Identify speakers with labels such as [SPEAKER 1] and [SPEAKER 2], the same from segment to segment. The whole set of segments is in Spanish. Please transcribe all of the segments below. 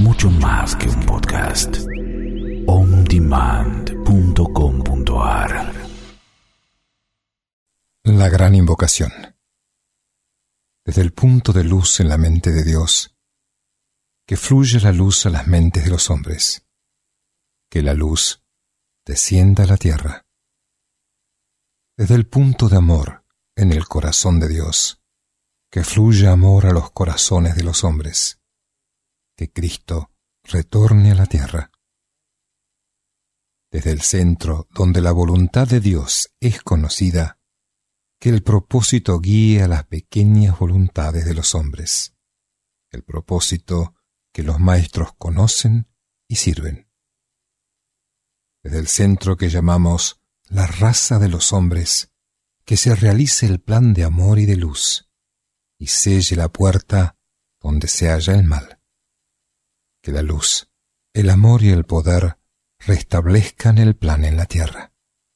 [SPEAKER 1] mucho más que un podcast. ondemand.com.ar.
[SPEAKER 2] La gran invocación. Desde el punto de luz en la mente de Dios, que fluya la luz a las mentes de los hombres, que la luz descienda a la tierra. Desde el punto de amor en el corazón de Dios, que fluya amor a los corazones de los hombres, que Cristo retorne a la tierra. Desde el centro donde la voluntad de Dios es conocida, que el propósito guíe a las pequeñas voluntades de los hombres, el propósito que los maestros conocen y sirven. Desde el centro que llamamos la raza de los hombres, que se realice el plan de amor y de luz, y selle la puerta donde se halla el mal. Que la luz, el amor y el poder restablezcan el plan en la tierra.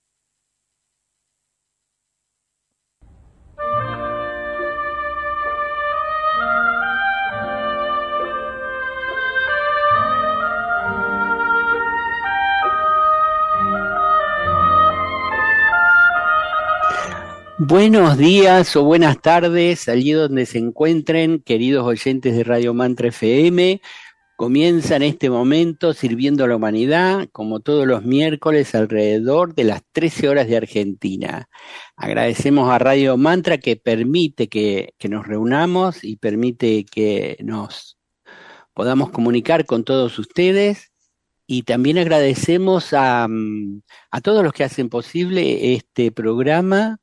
[SPEAKER 3] Buenos días o buenas tardes, allí donde se encuentren, queridos oyentes de Radio Mantra FM. Comienza en este momento Sirviendo a la Humanidad, como todos los miércoles alrededor de las 13 horas de Argentina. Agradecemos a Radio Mantra que permite que nos reunamos y permite que nos podamos comunicar con todos ustedes. Y también agradecemos a todos los que hacen posible este programa,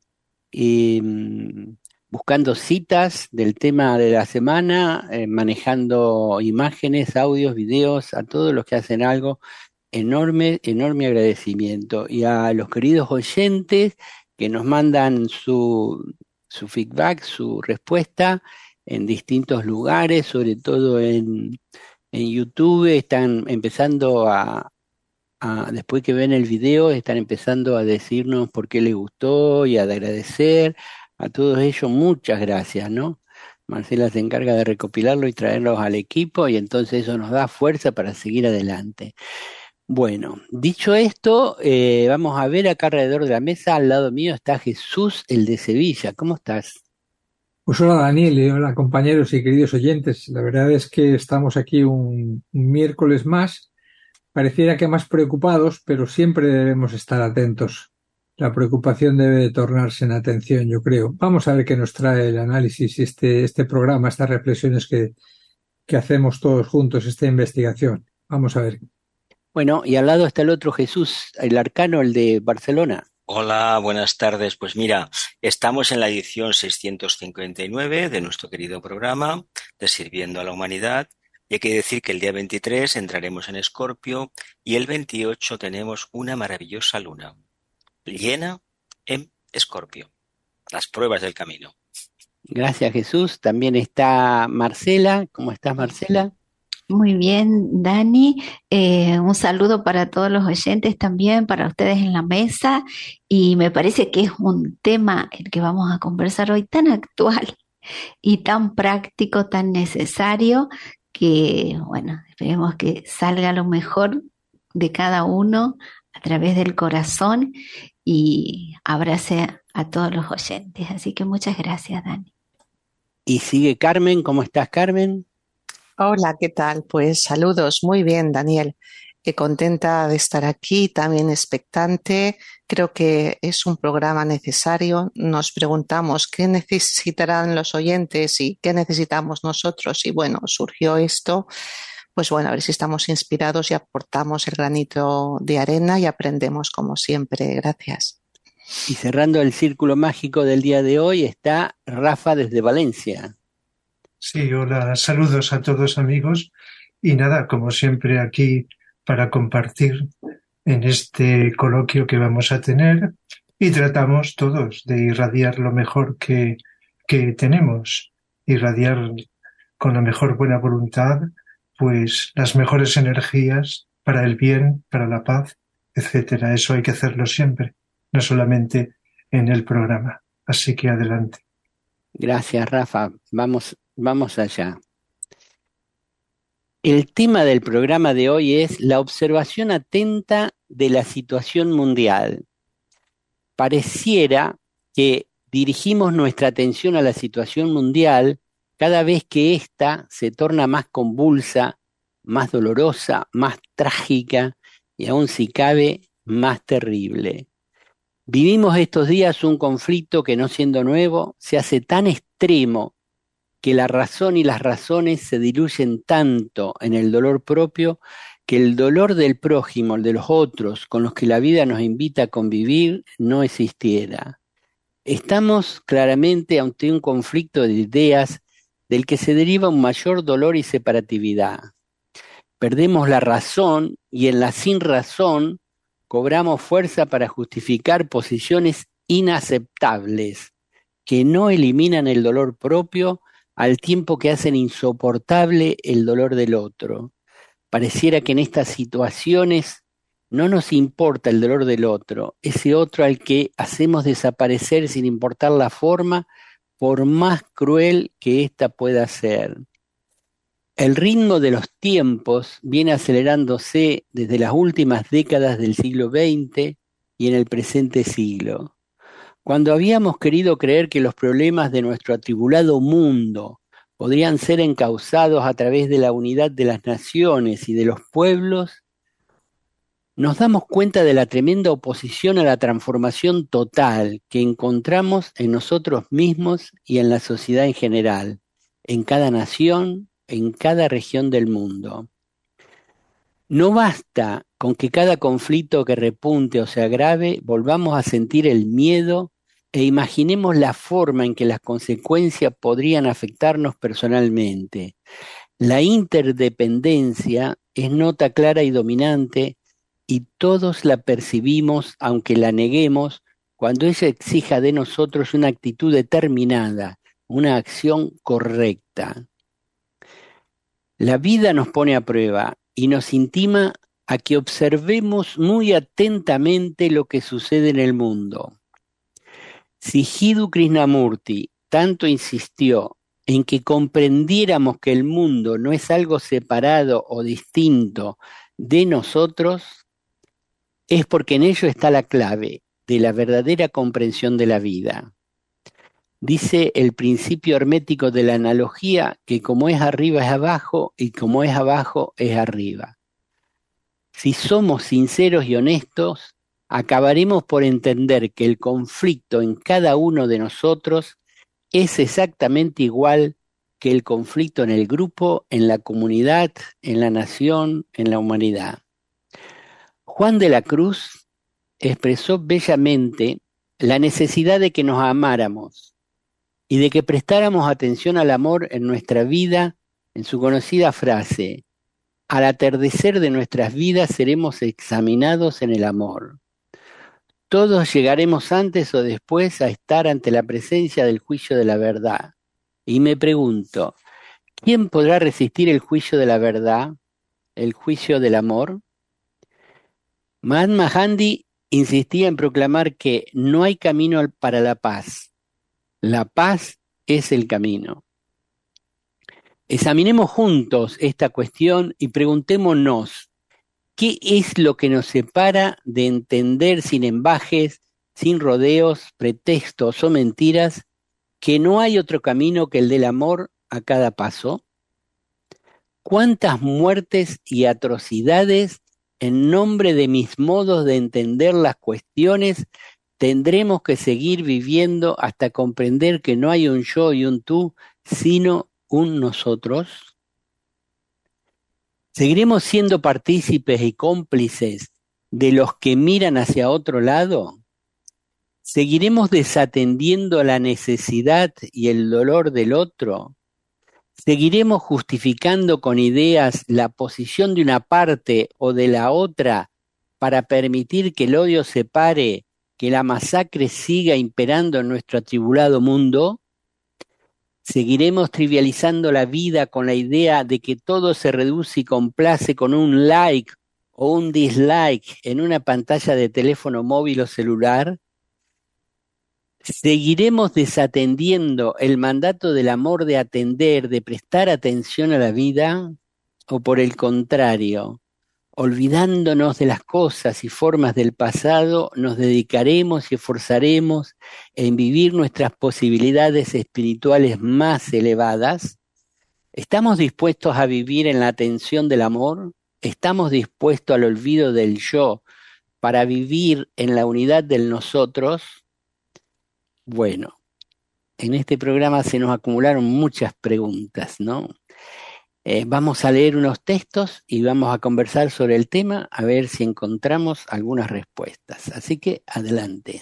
[SPEAKER 3] buscando citas del tema de la semana, manejando imágenes, audios, videos, a todos los que hacen algo, enorme agradecimiento. Y a los queridos oyentes que nos mandan su feedback, su respuesta en distintos lugares, sobre todo en YouTube, están empezando después que ven el video, están empezando a decirnos por qué les gustó y a agradecer a todos ellos. Muchas gracias, ¿no? Marcela se encarga de recopilarlo y traerlos al equipo y entonces eso nos da fuerza para seguir adelante. Bueno, dicho esto, vamos a ver acá alrededor de la mesa, al lado mío está Jesús, el de Sevilla. ¿Cómo estás?
[SPEAKER 4] Pues hola Daniel y hola compañeros y queridos oyentes. La verdad es que estamos aquí un miércoles más. Pareciera que más preocupados, pero siempre debemos estar atentos. La preocupación debe de tornarse en atención, yo creo. Vamos a ver qué nos trae el análisis y este programa, estas reflexiones que hacemos todos juntos, esta investigación. Vamos a ver.
[SPEAKER 3] Bueno, y al lado está el otro Jesús, el arcano, el de Barcelona.
[SPEAKER 5] Hola, buenas tardes. Pues mira, estamos en la edición 659 de nuestro querido programa de Sirviendo a la Humanidad. Y hay que decir que el día 23 entraremos en Escorpio y el 28 tenemos una maravillosa luna llena en Escorpio. Las pruebas del camino.
[SPEAKER 3] Gracias, Jesús. También está Marcela. ¿Cómo estás, Marcela?
[SPEAKER 6] Muy bien, Dani. Un saludo para todos los oyentes también, para ustedes en la mesa. Y me parece que es un tema el que vamos a conversar hoy tan actual y tan práctico, tan necesario, que, bueno, esperemos que salga lo mejor de cada uno a través del corazón y abrace a todos los oyentes. Así que muchas gracias, Dani.
[SPEAKER 3] Y sigue Carmen. ¿Cómo estás, Carmen?
[SPEAKER 7] Hola, ¿qué tal? Pues saludos, muy bien, Daniel. Contenta de estar aquí, también expectante. Creo que es un programa necesario. Nos preguntamos qué necesitarán los oyentes y qué necesitamos nosotros. Y bueno, surgió esto. Pues bueno, a ver si estamos inspirados y aportamos el granito de arena y aprendemos como siempre. Gracias.
[SPEAKER 3] Y cerrando el círculo mágico del día de hoy está Rafa desde Valencia.
[SPEAKER 8] Sí, hola, saludos a todos amigos y nada, como siempre aquí para compartir en este coloquio que vamos a tener y tratamos todos de irradiar lo mejor que tenemos, irradiar con la mejor buena voluntad, pues las mejores energías para el bien, para la paz, etcétera. Eso hay que hacerlo siempre, no solamente en el programa. Así que adelante.
[SPEAKER 3] Gracias, Rafa. Vamos allá. El tema del programa de hoy es la observación atenta de la situación mundial. Pareciera que dirigimos nuestra atención a la situación mundial cada vez que ésta se torna más convulsa, más dolorosa, más trágica y aún si cabe, más terrible. Vivimos estos días un conflicto que, no siendo nuevo, se hace tan extremo que la razón y las razones se diluyen tanto en el dolor propio que el dolor del prójimo, el de los otros, con los que la vida nos invita a convivir, no existiera. Estamos claramente ante un conflicto de ideas del que se deriva un mayor dolor y separatividad. Perdemos la razón y en la sin razón cobramos fuerza para justificar posiciones inaceptables que no eliminan el dolor propio al tiempo que hacen insoportable el dolor del otro. Pareciera que en estas situaciones no nos importa el dolor del otro, ese otro al que hacemos desaparecer sin importar la forma, por más cruel que ésta pueda ser. El ritmo de los tiempos viene acelerándose desde las últimas décadas del siglo XX y en el presente siglo. Cuando habíamos querido creer que los problemas de nuestro atribulado mundo podrían ser encauzados a través de la unidad de las naciones y de los pueblos, nos damos cuenta de la tremenda oposición a la transformación total que encontramos en nosotros mismos y en la sociedad en general, en cada nación, en cada región del mundo. No basta con que cada conflicto que repunte o se agrave, volvamos a sentir el miedo e imaginemos la forma en que las consecuencias podrían afectarnos personalmente. La interdependencia es nota clara y dominante y todos la percibimos, aunque la neguemos, cuando ella exija de nosotros una actitud determinada, una acción correcta. La vida nos pone a prueba y nos intima a que observemos muy atentamente lo que sucede en el mundo. Si Jiddu Krishnamurti tanto insistió en que comprendiéramos que el mundo no es algo separado o distinto de nosotros, es porque en ello está la clave de la verdadera comprensión de la vida. Dice el principio hermético de la analogía que como es arriba es abajo y como es abajo es arriba. Si somos sinceros y honestos, acabaremos por entender que el conflicto en cada uno de nosotros es exactamente igual que el conflicto en el grupo, en la comunidad, en la nación, en la humanidad. Juan de la Cruz expresó bellamente la necesidad de que nos amáramos y de que prestáramos atención al amor en nuestra vida, en su conocida frase: al atardecer de nuestras vidas seremos examinados en el amor. Todos llegaremos antes o después a estar ante la presencia del juicio de la verdad. Y me pregunto, ¿quién podrá resistir el juicio de la verdad, el juicio del amor? Mahatma Gandhi insistía en proclamar que no hay camino para la paz. La paz es el camino. Examinemos juntos esta cuestión y preguntémonos, ¿qué es lo que nos separa de entender sin embajes, sin rodeos, pretextos o mentiras, que no hay otro camino que el del amor a cada paso? ¿Cuántas muertes y atrocidades en nombre de mis modos de entender las cuestiones tendremos que seguir viviendo hasta comprender que no hay un yo y un tú, sino un nosotros? ¿Seguiremos siendo partícipes y cómplices de los que miran hacia otro lado? ¿Seguiremos desatendiendo la necesidad y el dolor del otro? ¿Seguiremos justificando con ideas la posición de una parte o de la otra para permitir que el odio separe, que la masacre siga imperando en nuestro atribulado mundo? ¿Seguiremos trivializando la vida con la idea de que todo se reduce y complace con un like o un dislike en una pantalla de teléfono móvil o celular? ¿Seguiremos desatendiendo el mandato del amor de atender, de prestar atención a la vida? o por el contrario, olvidándonos de las cosas y formas del pasado, nos dedicaremos y esforzaremos en vivir nuestras posibilidades espirituales más elevadas? ¿Estamos dispuestos a vivir en la atención del amor? ¿Estamos dispuestos al olvido del yo para vivir en la unidad del nosotros? Bueno, en este programa se nos acumularon muchas preguntas, ¿no? Vamos a leer unos textos y vamos a conversar sobre el tema, a ver si encontramos algunas respuestas. Así que adelante.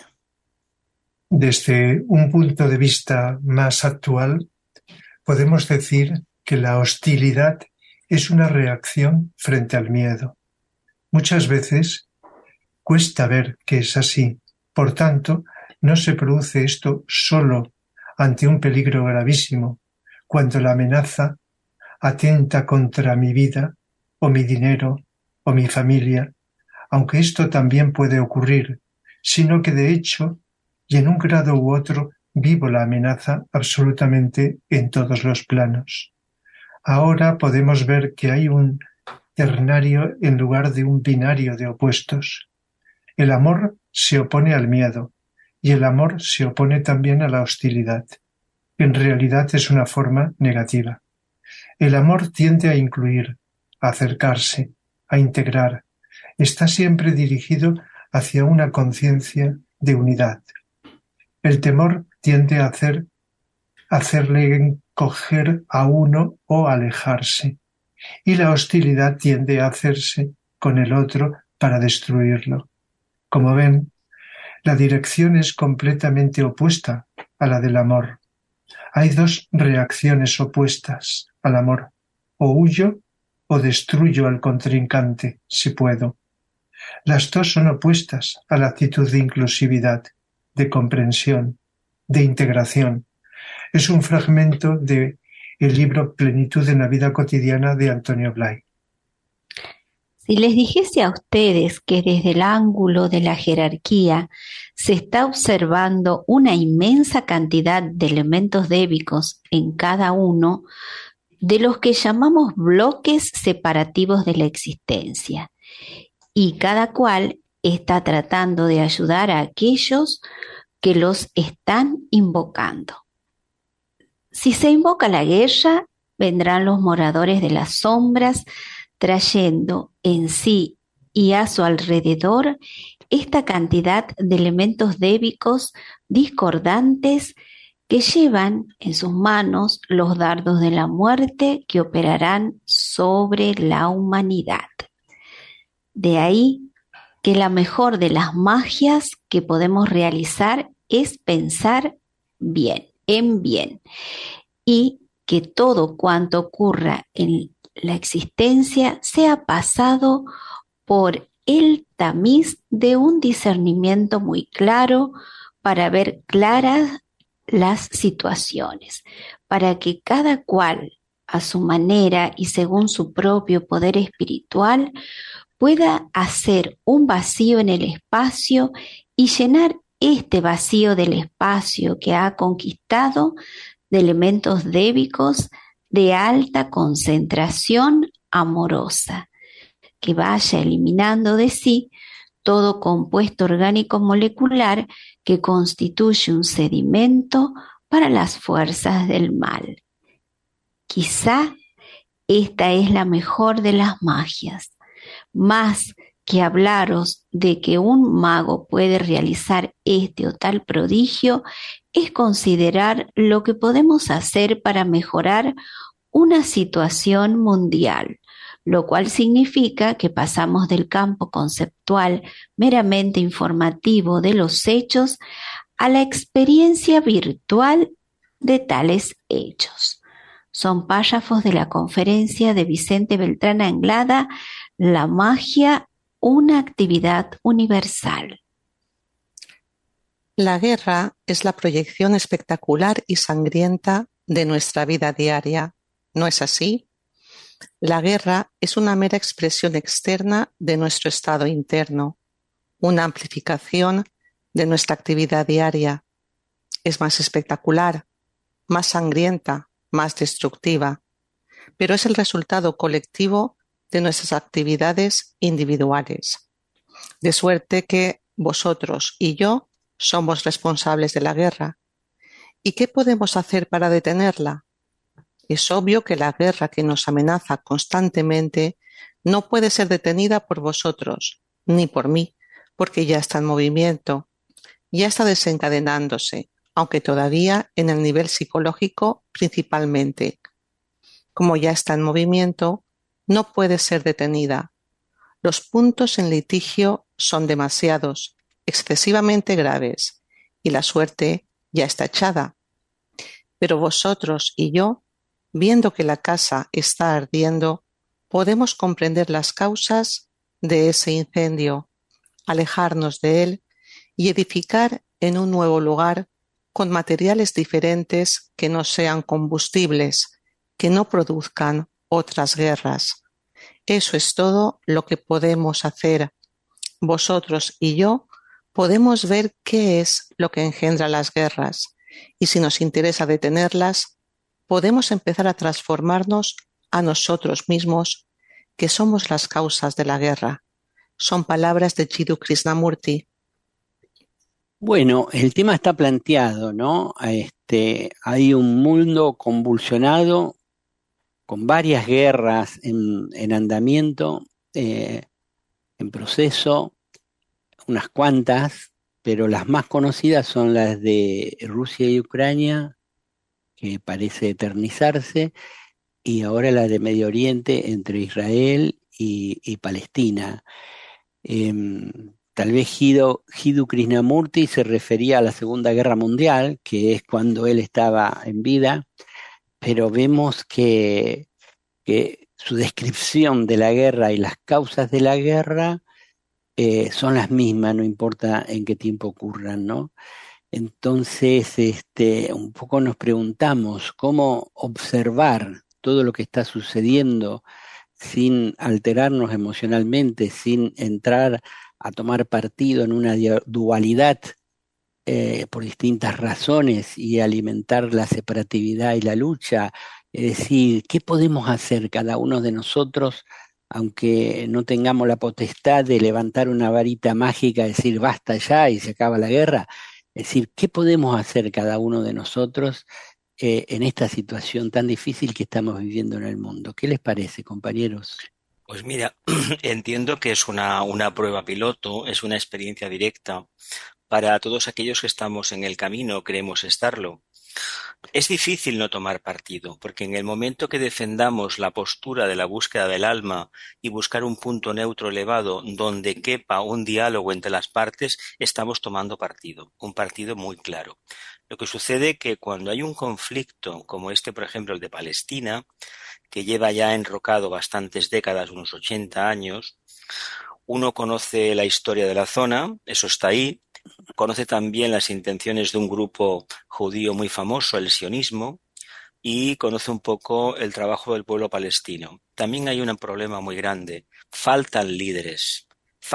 [SPEAKER 8] Desde un punto de vista más actual, podemos decir que la hostilidad es una reacción frente al miedo. Muchas veces cuesta ver que es así. Por tanto, no se produce esto solo ante un peligro gravísimo, cuando la amenaza atenta contra mi vida, o mi dinero, o mi familia, aunque esto también puede ocurrir, sino que de hecho, y en un grado u otro, vivo la amenaza absolutamente en todos los planos. Ahora podemos ver que hay un ternario en lugar de un binario de opuestos. El amor se opone al miedo, y el amor se opone también a la hostilidad. En realidad es una forma negativa. El amor tiende a incluir, a acercarse, a integrar. Está siempre dirigido hacia una conciencia de unidad. El temor tiende a hacerle encoger a uno o alejarse. Y la hostilidad tiende a hacerse con el otro para destruirlo. Como ven, la dirección es completamente opuesta a la del amor. Hay dos reacciones opuestas al amor: o huyo o destruyo al contrincante, si puedo. Las dos son opuestas a la actitud de inclusividad, de comprensión, de integración. Es un fragmento del libro Plenitud en la vida cotidiana de Antonio Blay.
[SPEAKER 6] Si les dijese a ustedes que desde el ángulo de la jerarquía se está observando una inmensa cantidad de elementos débicos en cada uno de los que llamamos bloques separativos de la existencia, y cada cual está tratando de ayudar a aquellos que los están invocando. Si se invoca la guerra, vendrán los moradores de las sombras trayendo en sí y a su alrededor esta cantidad de elementos débicos discordantes que llevan en sus manos los dardos de la muerte que operarán sobre la humanidad. De ahí que la mejor de las magias que podemos realizar es pensar bien, en bien, y que todo cuanto ocurra en la existencia sea pasado por el tamiz de un discernimiento muy claro para ver claras las situaciones, para que cada cual a su manera y según su propio poder espiritual pueda hacer un vacío en el espacio y llenar este vacío del espacio que ha conquistado de elementos débicos de alta concentración amorosa, que vaya eliminando de sí todo compuesto orgánico molecular que constituye un sedimento para las fuerzas del mal. Quizá esta es la mejor de las magias. Más que hablaros de que un mago puede realizar este o tal prodigio, es considerar lo que podemos hacer para mejorar una situación mundial, lo cual significa que pasamos del campo conceptual meramente informativo de los hechos a la experiencia virtual de tales hechos. Son párrafos de la conferencia de Vicente Beltrán Anglada, La magia, una actividad universal.
[SPEAKER 7] La guerra es la proyección espectacular y sangrienta de nuestra vida diaria, ¿no es así? La guerra es una mera expresión externa de nuestro estado interno, una amplificación de nuestra actividad diaria. Es más espectacular, más sangrienta, más destructiva. pero es el resultado colectivo de nuestras actividades individuales. De suerte que vosotros y yo somos responsables de la guerra. ¿Y qué podemos hacer para detenerla? Es obvio que la guerra que nos amenaza constantemente no puede ser detenida por vosotros, ni por mí, porque ya está en movimiento, ya está desencadenándose, aunque todavía en el nivel psicológico principalmente. Como ya está en movimiento, no puede ser detenida. Los puntos en litigio son demasiados, excesivamente graves, y la suerte ya está echada. Pero vosotros y yo, viendo que la casa está ardiendo, podemos comprender las causas de ese incendio, alejarnos de él y edificar en un nuevo lugar con materiales diferentes que no sean combustibles, que no produzcan otras guerras. Eso es todo lo que podemos hacer. Vosotros y yo podemos ver qué es lo que engendra las guerras, y si nos interesa detenerlas, podemos empezar a transformarnos a nosotros mismos, que somos las causas de la guerra. Son palabras de Jiddu Krishnamurti.
[SPEAKER 3] Bueno, el tema está planteado, ¿no? Hay un mundo convulsionado con varias guerras en andamiento, en proceso, unas cuantas, pero las más conocidas son las de Rusia y Ucrania, que parece eternizarse, y ahora la de Medio Oriente entre Israel y Palestina. Tal vez Jiddu Krishnamurti se refería a la Segunda Guerra Mundial, que es cuando él estaba en vida, pero vemos que su descripción de la guerra y las causas de la guerra son las mismas, no importa en qué tiempo ocurran, ¿no? Entonces, un poco nos preguntamos cómo observar todo lo que está sucediendo sin alterarnos emocionalmente, sin entrar a tomar partido en una dualidad por distintas razones y alimentar la separatividad y la lucha. Es decir, ¿qué podemos hacer cada uno de nosotros, aunque no tengamos la potestad de levantar una varita mágica, decir basta ya y se acaba la guerra? Es decir, ¿qué podemos hacer cada uno de nosotros en esta situación tan difícil que estamos viviendo en el mundo? ¿Qué les parece, compañeros?
[SPEAKER 5] Pues mira, entiendo que es una prueba piloto, es una experiencia directa para todos aquellos que estamos en el camino, creemos estarlo. Es difícil no tomar partido, porque en el momento que defendamos la postura de la búsqueda del alma y buscar un punto neutro elevado donde quepa un diálogo entre las partes, estamos tomando partido, un partido muy claro. Lo que sucede que cuando hay un conflicto como este, por ejemplo, el de Palestina, que lleva ya enrocado bastantes décadas, unos 80 años, uno conoce la historia de la zona, eso está ahí, conoce también las intenciones de un grupo judío muy famoso, el sionismo, y conoce un poco el trabajo del pueblo palestino. También hay un problema muy grande, faltan líderes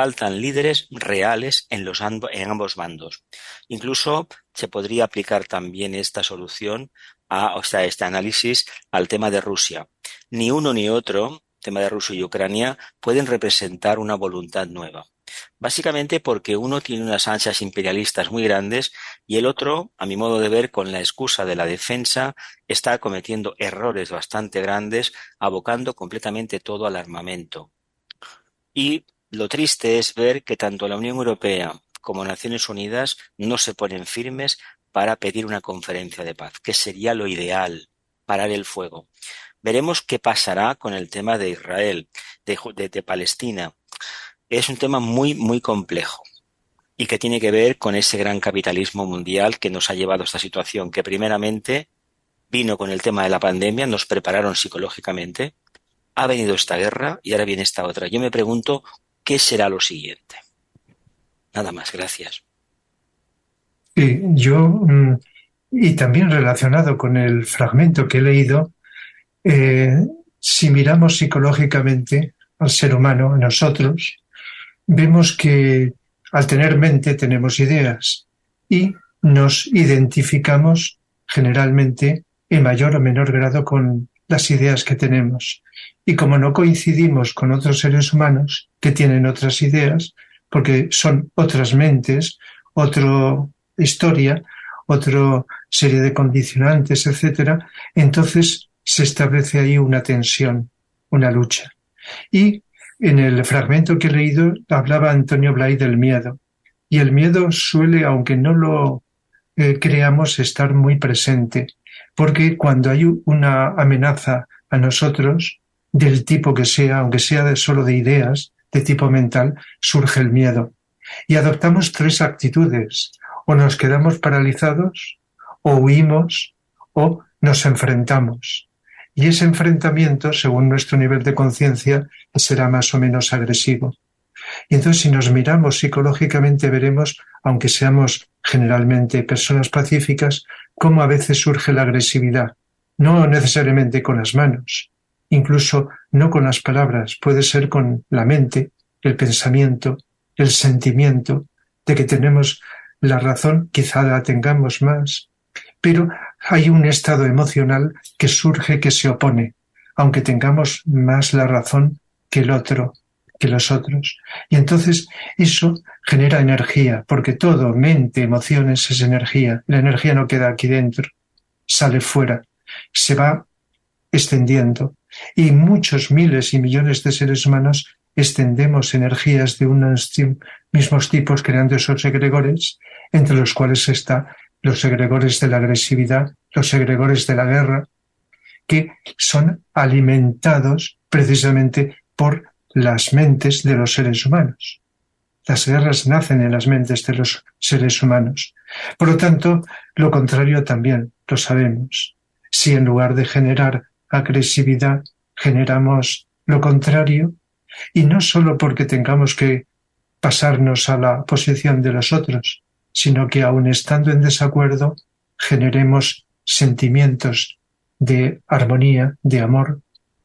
[SPEAKER 5] reales en ambos bandos. Incluso se podría aplicar también esta solución, este análisis al tema de Rusia. Ni uno ni otro, tema de Rusia y Ucrania, pueden representar una voluntad nueva. Básicamente porque uno tiene unas ansias imperialistas muy grandes y el otro, a mi modo de ver, con la excusa de la defensa, está cometiendo errores bastante grandes, abocando completamente todo al armamento. Y lo triste es ver que tanto la Unión Europea como Naciones Unidas no se ponen firmes para pedir una conferencia de paz, que sería lo ideal, parar el fuego. Veremos qué pasará con el tema de Israel, de Palestina. Es un tema muy, muy complejo y que tiene que ver con ese gran capitalismo mundial que nos ha llevado a esta situación, que primeramente vino con el tema de la pandemia, nos prepararon psicológicamente, ha venido esta guerra y ahora viene esta otra. Yo me pregunto, ¿qué será lo siguiente? Nada más, gracias.
[SPEAKER 8] Y también relacionado con el fragmento que he leído, si miramos psicológicamente al ser humano, a nosotros, vemos que al tener mente tenemos ideas y nos identificamos generalmente en mayor o menor grado con las ideas que tenemos. Y como no coincidimos con otros seres humanos que tienen otras ideas, porque son otras mentes, otra historia, otra serie de condicionantes, etcétera, entonces se establece ahí una tensión, una lucha. Y en el fragmento que he leído hablaba Antonio Blay del miedo. Y el miedo suele, aunque no lo creamos, estar muy presente, porque cuando hay una amenaza a nosotros, del tipo que sea, aunque sea solo de ideas, de tipo mental, surge el miedo. Y adoptamos tres actitudes: o nos quedamos paralizados, o huimos, o nos enfrentamos. Y ese enfrentamiento, según nuestro nivel de conciencia, será más o menos agresivo. Y entonces, si nos miramos psicológicamente, veremos, aunque seamos generalmente personas pacíficas, cómo a veces surge la agresividad. No necesariamente con las manos, incluso no con las palabras, puede ser con la mente, el pensamiento, el sentimiento de que tenemos la razón, quizá la tengamos más, pero hay un estado emocional que surge, que se opone, aunque tengamos más la razón que el otro, que los otros. Y entonces eso genera energía, porque todo, mente, emociones, es energía. La energía no queda aquí dentro, sale fuera, se va extendiendo. Y muchos miles y millones de seres humanos extendemos energías de unos mismos tipos, creando esos egregores, entre los cuales están los egregores de la agresividad, los egregores de la guerra, que son alimentados precisamente por las mentes de los seres humanos. Las guerras nacen en las mentes de los seres humanos. Por lo tanto, lo contrario también lo sabemos. Si en lugar de generar agresividad, generamos lo contrario, y no solo porque tengamos que pasarnos a la posición de los otros, sino que aun estando en desacuerdo, generemos sentimientos de armonía, de amor.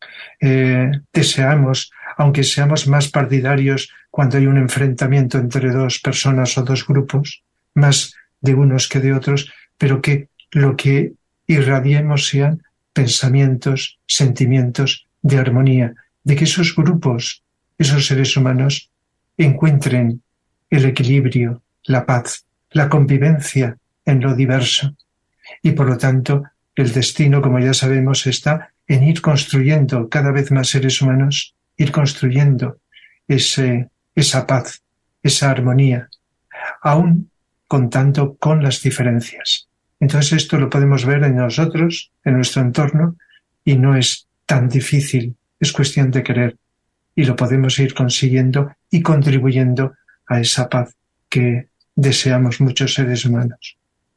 [SPEAKER 8] Deseamos, aunque seamos más partidarios cuando hay un enfrentamiento entre dos personas o dos grupos, más de unos que de otros, pero que lo que irradiemos sean pensamientos, sentimientos de armonía, de que esos grupos, esos seres humanos, encuentren el equilibrio, la paz, la convivencia en lo diverso. Y por lo tanto, el destino, como ya sabemos, está en ir construyendo cada vez más seres humanos, ir construyendo esa paz, esa armonía, aún contando con las diferencias. Entonces esto lo podemos ver en nosotros, en nuestro entorno, y no es tan difícil, es cuestión de querer, y lo podemos ir consiguiendo y contribuyendo a esa paz que deseamos muchos seres humanos.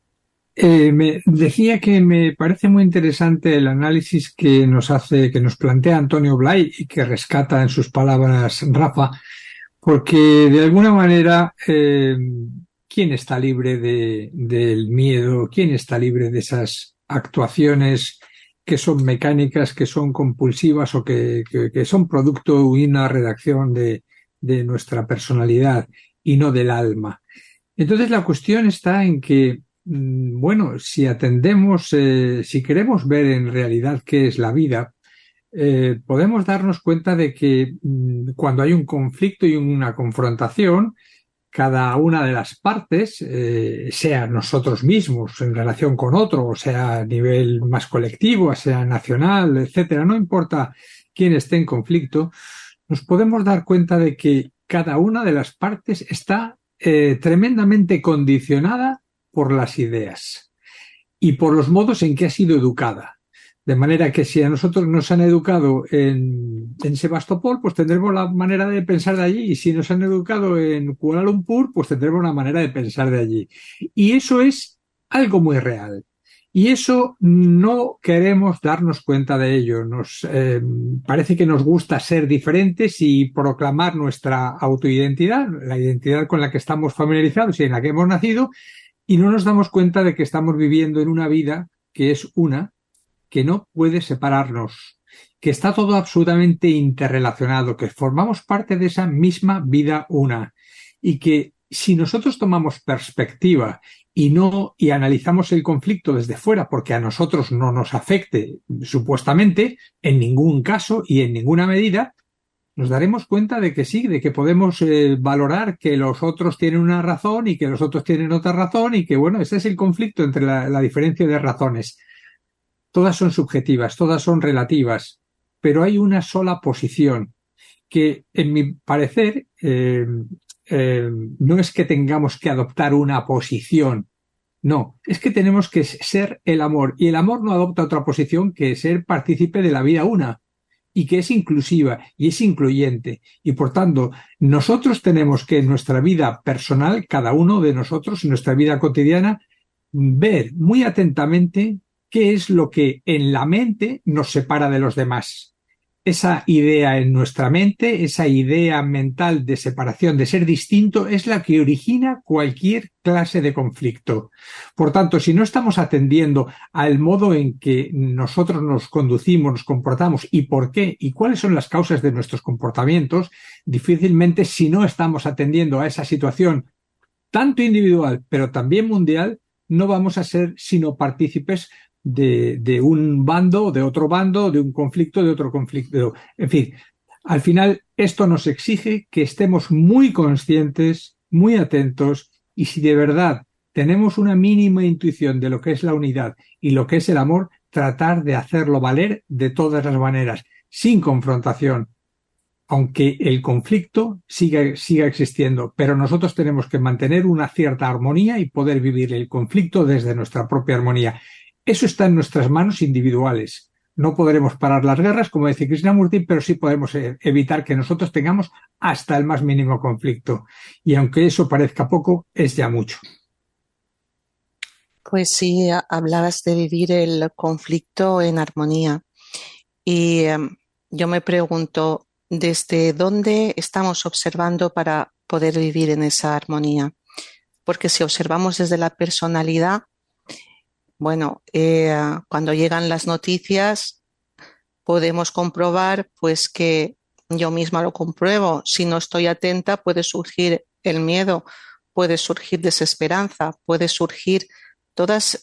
[SPEAKER 4] Me decía que me parece muy interesante el análisis que nos plantea Antonio Blay y que rescata en sus palabras Rafa, porque de alguna manera, ¿quién está libre del miedo? ¿Quién está libre de esas actuaciones que son mecánicas, que son compulsivas o que son producto de una redacción de nuestra personalidad y no del alma? Entonces la cuestión está en que, bueno, si atendemos, si queremos ver en realidad qué es la vida, podemos darnos cuenta de que cuando hay un conflicto y una confrontación, cada una de las partes, sea nosotros mismos en relación con otro, o sea a nivel más colectivo, sea nacional, etcétera, no importa quién esté en conflicto, nos podemos dar cuenta de que cada una de las partes está tremendamente condicionada por las ideas y por los modos en que ha sido educada. De manera que si a nosotros nos han educado en Sebastopol, pues tendremos la manera de pensar de allí, y si nos han educado en Kuala Lumpur, pues tendremos una manera de pensar de allí. Y eso es algo muy real. Y eso no queremos darnos cuenta de ello. Nos parece que nos gusta ser diferentes y proclamar nuestra autoidentidad, la identidad con la que estamos familiarizados y en la que hemos nacido, y no nos damos cuenta de que estamos viviendo en una vida que es una, que no puede separarnos, que está todo absolutamente interrelacionado, que formamos parte de esa misma vida una, y que si nosotros tomamos perspectiva y analizamos el conflicto desde fuera, porque a nosotros no nos afecte supuestamente en ningún caso y en ninguna medida, nos daremos cuenta de que sí, de que podemos valorar que los otros tienen una razón y que los otros tienen otra razón y que, bueno, ese es el conflicto entre la diferencia de razones. Todas son subjetivas, todas son relativas, pero hay una sola posición que, en mi parecer, no es que tengamos que adoptar una posición, no, es que tenemos que ser el amor, y el amor no adopta otra posición que ser partícipe de la vida una, y que es inclusiva y es incluyente. Y por tanto, nosotros tenemos que en nuestra vida personal, cada uno de nosotros, en nuestra vida cotidiana, ver muy atentamente qué es lo que en la mente nos separa de los demás. Esa idea en nuestra mente, esa idea mental de separación, de ser distinto, es la que origina cualquier clase de conflicto. Por tanto, si no estamos atendiendo al modo en que nosotros nos conducimos, nos comportamos y por qué y cuáles son las causas de nuestros comportamientos, difícilmente, si no estamos atendiendo a esa situación tanto individual, pero también mundial, no vamos a ser sino partícipes de un bando, de otro bando, de un conflicto, de otro conflicto. En fin, al final esto nos exige que estemos muy conscientes, muy atentos, y si de verdad tenemos una mínima intuición de lo que es la unidad y lo que es el amor, tratar de hacerlo valer de todas las maneras, sin confrontación, aunque el conflicto siga existiendo, pero nosotros tenemos que mantener una cierta armonía y poder vivir el conflicto desde nuestra propia armonía. Eso está en nuestras manos individuales. No podremos parar las guerras, como dice Krishnamurti, pero sí podemos evitar que nosotros tengamos hasta el más mínimo conflicto. Y aunque eso parezca poco, es ya mucho.
[SPEAKER 7] Pues sí, hablabas de vivir el conflicto en armonía. Y yo me pregunto, ¿desde dónde estamos observando para poder vivir en esa armonía? Porque si observamos desde la personalidad, bueno, cuando llegan las noticias podemos comprobar pues que yo misma lo compruebo. Si no estoy atenta puede surgir el miedo, puede surgir desesperanza, puede surgir todas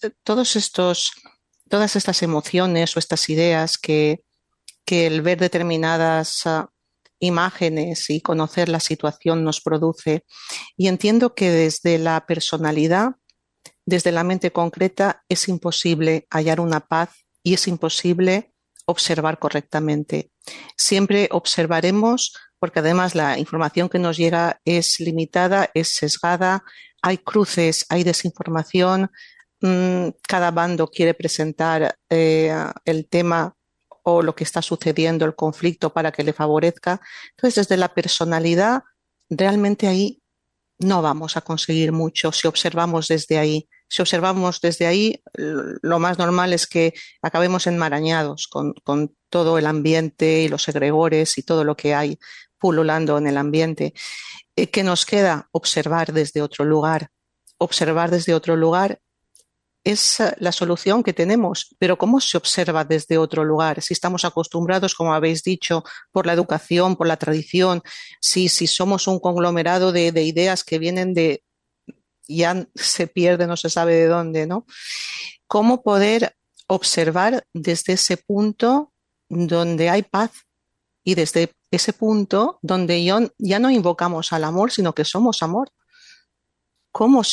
[SPEAKER 7] estas emociones o estas ideas que el ver determinadas imágenes y conocer la situación nos produce. Y entiendo que desde la personalidad, desde la mente concreta, es imposible hallar una paz y es imposible observar correctamente. Siempre observaremos, porque además la información que nos llega es limitada, es sesgada, hay cruces, hay desinformación, cada bando quiere presentar el tema o lo que está sucediendo, el conflicto, para que le favorezca. Entonces, desde la personalidad, realmente ahí no vamos a conseguir mucho si observamos desde ahí. Si observamos desde ahí, lo más normal es que acabemos enmarañados con todo el ambiente y los egregores y todo lo que hay pululando en el ambiente. ¿Qué nos queda? Observar desde otro lugar. Observar desde otro lugar es la solución que tenemos, pero ¿cómo se observa desde otro lugar? Si estamos acostumbrados, como habéis dicho, por la educación, por la tradición, si somos un conglomerado de ideas que vienen de, ya se pierde, no se sabe de dónde, ¿no? ¿Cómo poder observar desde ese punto donde hay paz y desde ese punto donde ya no invocamos al amor, sino que somos amor? ¿Cómo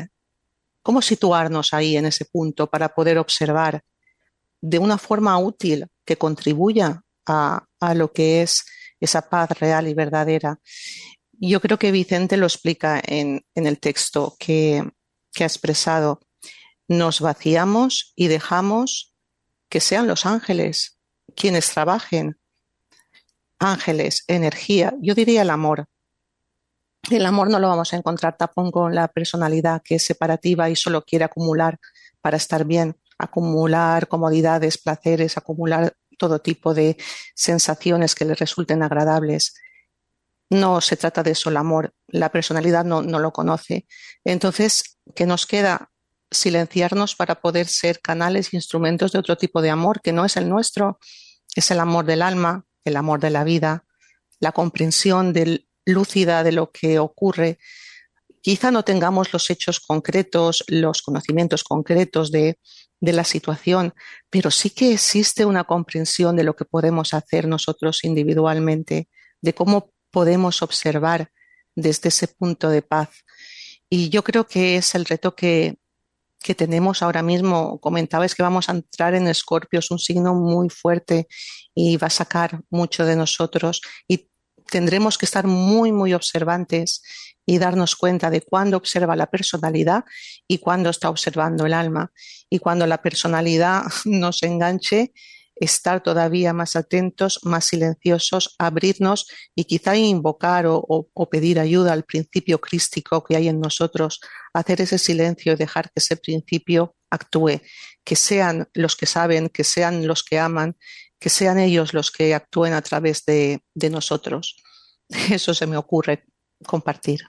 [SPEAKER 7] situarnos ahí en ese punto para poder observar de una forma útil que contribuya a lo que es esa paz real y verdadera? Yo creo que Vicente lo explica en el texto que ha expresado. Nos vaciamos y dejamos que sean los ángeles quienes trabajen. Ángeles, energía, yo diría el amor. El amor no lo vamos a encontrar tampoco con la personalidad que es separativa y solo quiere acumular para estar bien, acumular comodidades, placeres, acumular todo tipo de sensaciones que le resulten agradables. No se trata de eso el amor, la personalidad no lo conoce. Entonces, ¿qué nos queda? Silenciarnos para poder ser canales e instrumentos de otro tipo de amor que no es el nuestro, es el amor del alma, el amor de la vida, la comprensión lúcida de lo que ocurre. quizá no tengamos los hechos concretos, los conocimientos concretos de la situación, pero sí que existe una comprensión de lo que podemos hacer nosotros individualmente, de cómo podemos observar desde ese punto de paz. Y yo creo que es el reto que tenemos ahora mismo. Comentabais que vamos a entrar en Escorpio, es un signo muy fuerte y va a sacar mucho de nosotros y tendremos que estar muy, muy observantes y darnos cuenta de cuándo observa la personalidad y cuándo está observando el alma. Y cuando la personalidad nos enganche, estar todavía más atentos, más silenciosos, abrirnos y quizá invocar o pedir ayuda al principio crístico que hay en nosotros, hacer ese silencio y dejar que ese principio actúe, que sean los que saben, que sean los que aman, que sean ellos los que actúen a través de nosotros. Eso se me ocurre compartir.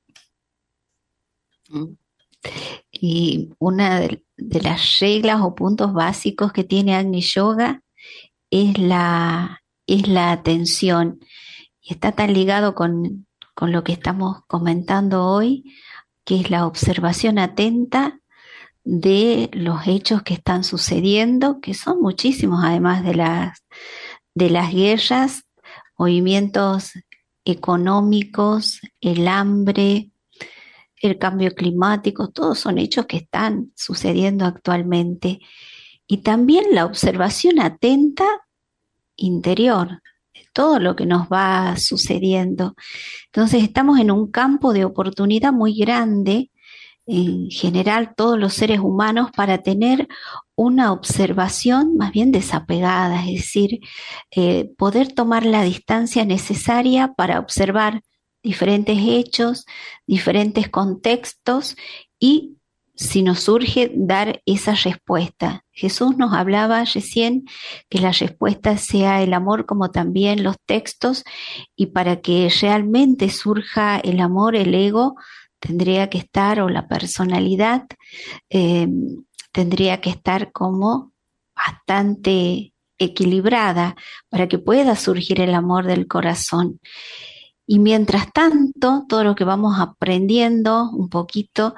[SPEAKER 6] Y una de las reglas o puntos básicos que tiene Agni Yoga es la atención. Y está tan ligado con lo que estamos comentando hoy, que es la observación atenta de los hechos que están sucediendo, que son muchísimos, además de las guerras, movimientos económicos, el hambre, el cambio climático, todos son hechos que están sucediendo actualmente. Y también la observación atenta interior, de todo lo que nos va sucediendo. Entonces estamos en un campo de oportunidad muy grande, en general todos los seres humanos, para tener una observación más bien desapegada, es decir, poder tomar la distancia necesaria para observar diferentes hechos, diferentes contextos y, si nos surge, dar esa respuesta. Jesús nos hablaba recién que la respuesta sea el amor, como también los textos, y para que realmente surja el amor, el ego tendría que estar, o la personalidad tendría que estar como bastante equilibrada para que pueda surgir el amor del corazón. Y mientras tanto, todo lo que vamos aprendiendo un poquito,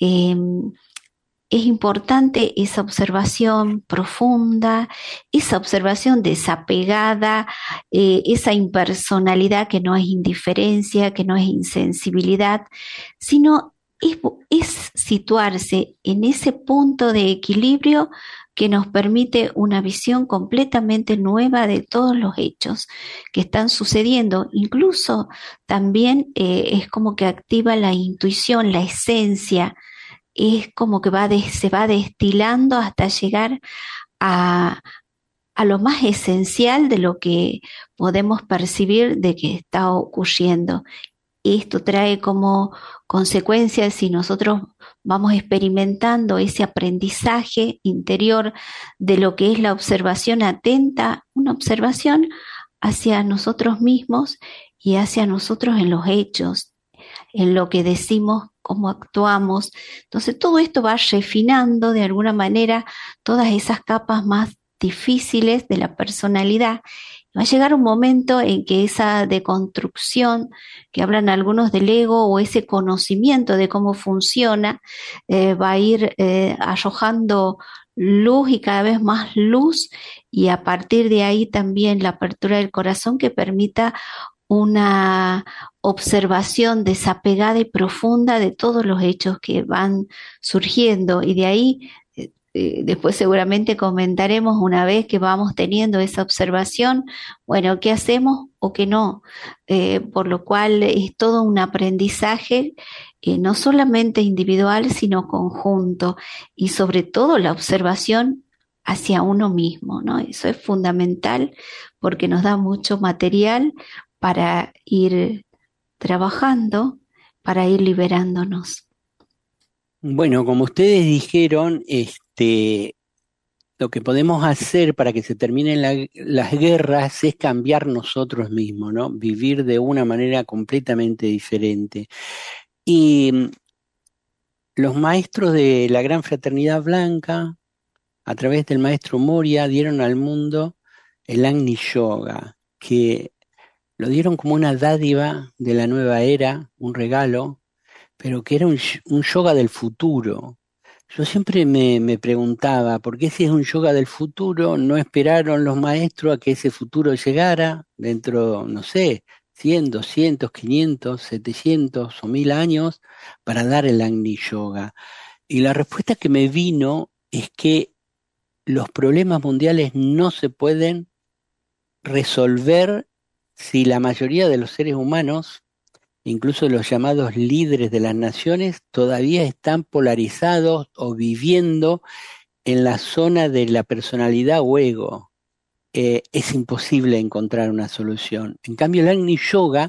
[SPEAKER 6] es importante esa observación profunda, esa observación desapegada, esa impersonalidad que no es indiferencia, que no es insensibilidad, sino es situarse en ese punto de equilibrio que nos permite una visión completamente nueva de todos los hechos que están sucediendo. Incluso también es como que activa la intuición, la esencia, es como que se va destilando hasta llegar a lo más esencial de lo que podemos percibir de que está ocurriendo. Esto trae como consecuencia, si nosotros vamos experimentando ese aprendizaje interior de lo que es la observación atenta, una observación hacia nosotros mismos y hacia nosotros en los hechos, en lo que decimos, cómo actuamos. Entonces todo esto va refinando de alguna manera todas esas capas más difíciles de la personalidad. Va a llegar un momento en que esa deconstrucción, que hablan algunos del ego, o ese conocimiento de cómo funciona, va a ir arrojando luz y cada vez más luz, y a partir de ahí también la apertura del corazón que permita una observación desapegada y profunda de todos los hechos que van surgiendo, y de ahí después seguramente comentaremos, una vez que vamos teniendo esa observación, bueno, qué hacemos o qué no, por lo cual es todo un aprendizaje, no solamente individual, sino conjunto, y sobre todo la observación hacia uno mismo, ¿no? Eso es fundamental porque nos da mucho material para ir trabajando, para ir liberándonos.
[SPEAKER 3] Bueno, como ustedes dijeron, lo que podemos hacer para que se terminen las guerras es cambiar nosotros mismos, ¿no? Vivir de una manera completamente diferente. Y los maestros de la Gran Fraternidad Blanca, a través del maestro Moria, dieron al mundo el Agni Yoga, que lo dieron como una dádiva de la nueva era, un regalo, pero que era un yoga del futuro. Yo siempre me preguntaba, ¿por qué si es un yoga del futuro no esperaron los maestros a que ese futuro llegara dentro, no sé, 100, 200, 500, 700 o 1000 años para dar el Agni Yoga? Y la respuesta que me vino es que los problemas mundiales no se pueden resolver si la mayoría de los seres humanos, incluso los llamados líderes de las naciones, todavía están polarizados o viviendo en la zona de la personalidad o ego. Es imposible encontrar una solución. En cambio, el Agni Yoga,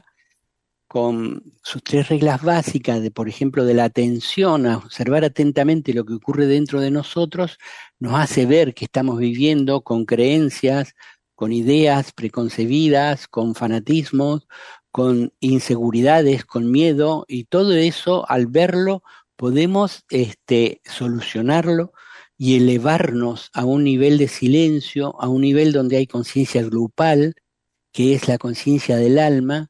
[SPEAKER 3] con sus 3 reglas básicas de, por ejemplo, de la atención, a observar atentamente lo que ocurre dentro de nosotros, nos hace ver que estamos viviendo con creencias, con ideas preconcebidas, con fanatismos, con inseguridades, con miedo, y todo eso, al verlo, podemos solucionarlo y elevarnos a un nivel de silencio, a un nivel donde hay conciencia grupal, que es la conciencia del alma,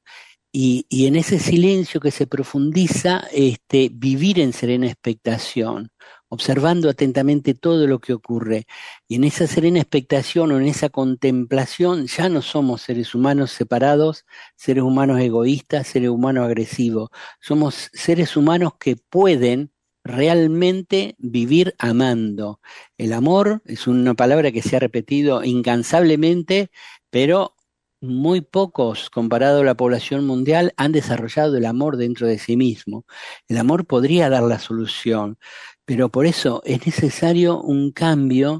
[SPEAKER 3] y en ese silencio que se profundiza, vivir en serena expectación, observando atentamente todo lo que ocurre. Y en esa serena expectación o en esa contemplación ya no somos seres humanos separados, seres humanos egoístas, seres humanos agresivos. Somos seres humanos que pueden realmente vivir amando. El amor es una palabra que se ha repetido incansablemente, pero muy pocos, comparado a la población mundial, han desarrollado el amor dentro de sí mismo. El amor podría dar la solución, pero por eso es necesario un cambio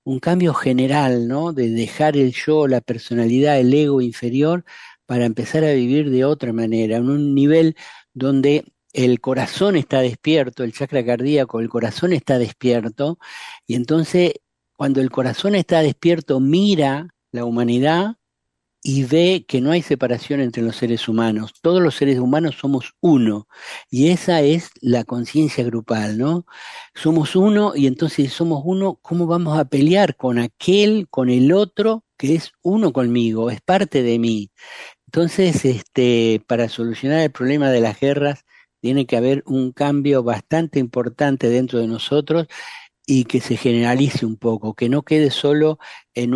[SPEAKER 3] general, ¿no? De dejar el yo, la personalidad, el ego inferior, para empezar a vivir de otra manera, en un nivel donde el corazón está despierto, el chakra cardíaco, el corazón está despierto, y entonces cuando el corazón está despierto mira la humanidad y ve que no hay separación entre los seres humanos. Todos los seres humanos somos uno, y esa es la conciencia grupal, ¿no? Somos uno, y entonces si somos uno, ¿cómo vamos a pelear con aquel, con el otro, que es uno conmigo, es parte de mí? Entonces, para solucionar el problema de las guerras, tiene que haber un cambio bastante importante dentro de nosotros y que se generalice un poco, que no quede solo en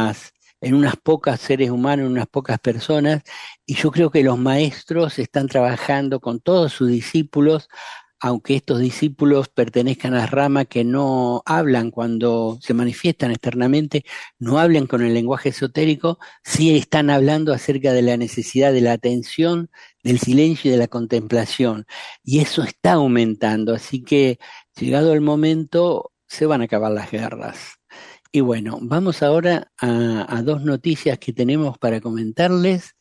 [SPEAKER 3] unas pocas seres humanos, en unas pocas personas, y yo creo que los maestros están trabajando con todos sus discípulos, aunque estos discípulos pertenezcan a las ramas que no hablan cuando se manifiestan externamente, no hablan con el lenguaje esotérico, sí están hablando acerca de la necesidad de la atención, del silencio y de la contemplación, y eso está aumentando, así que llegado el momento se van a acabar las guerras. Y bueno, vamos ahora a 2 noticias que tenemos para comentarles.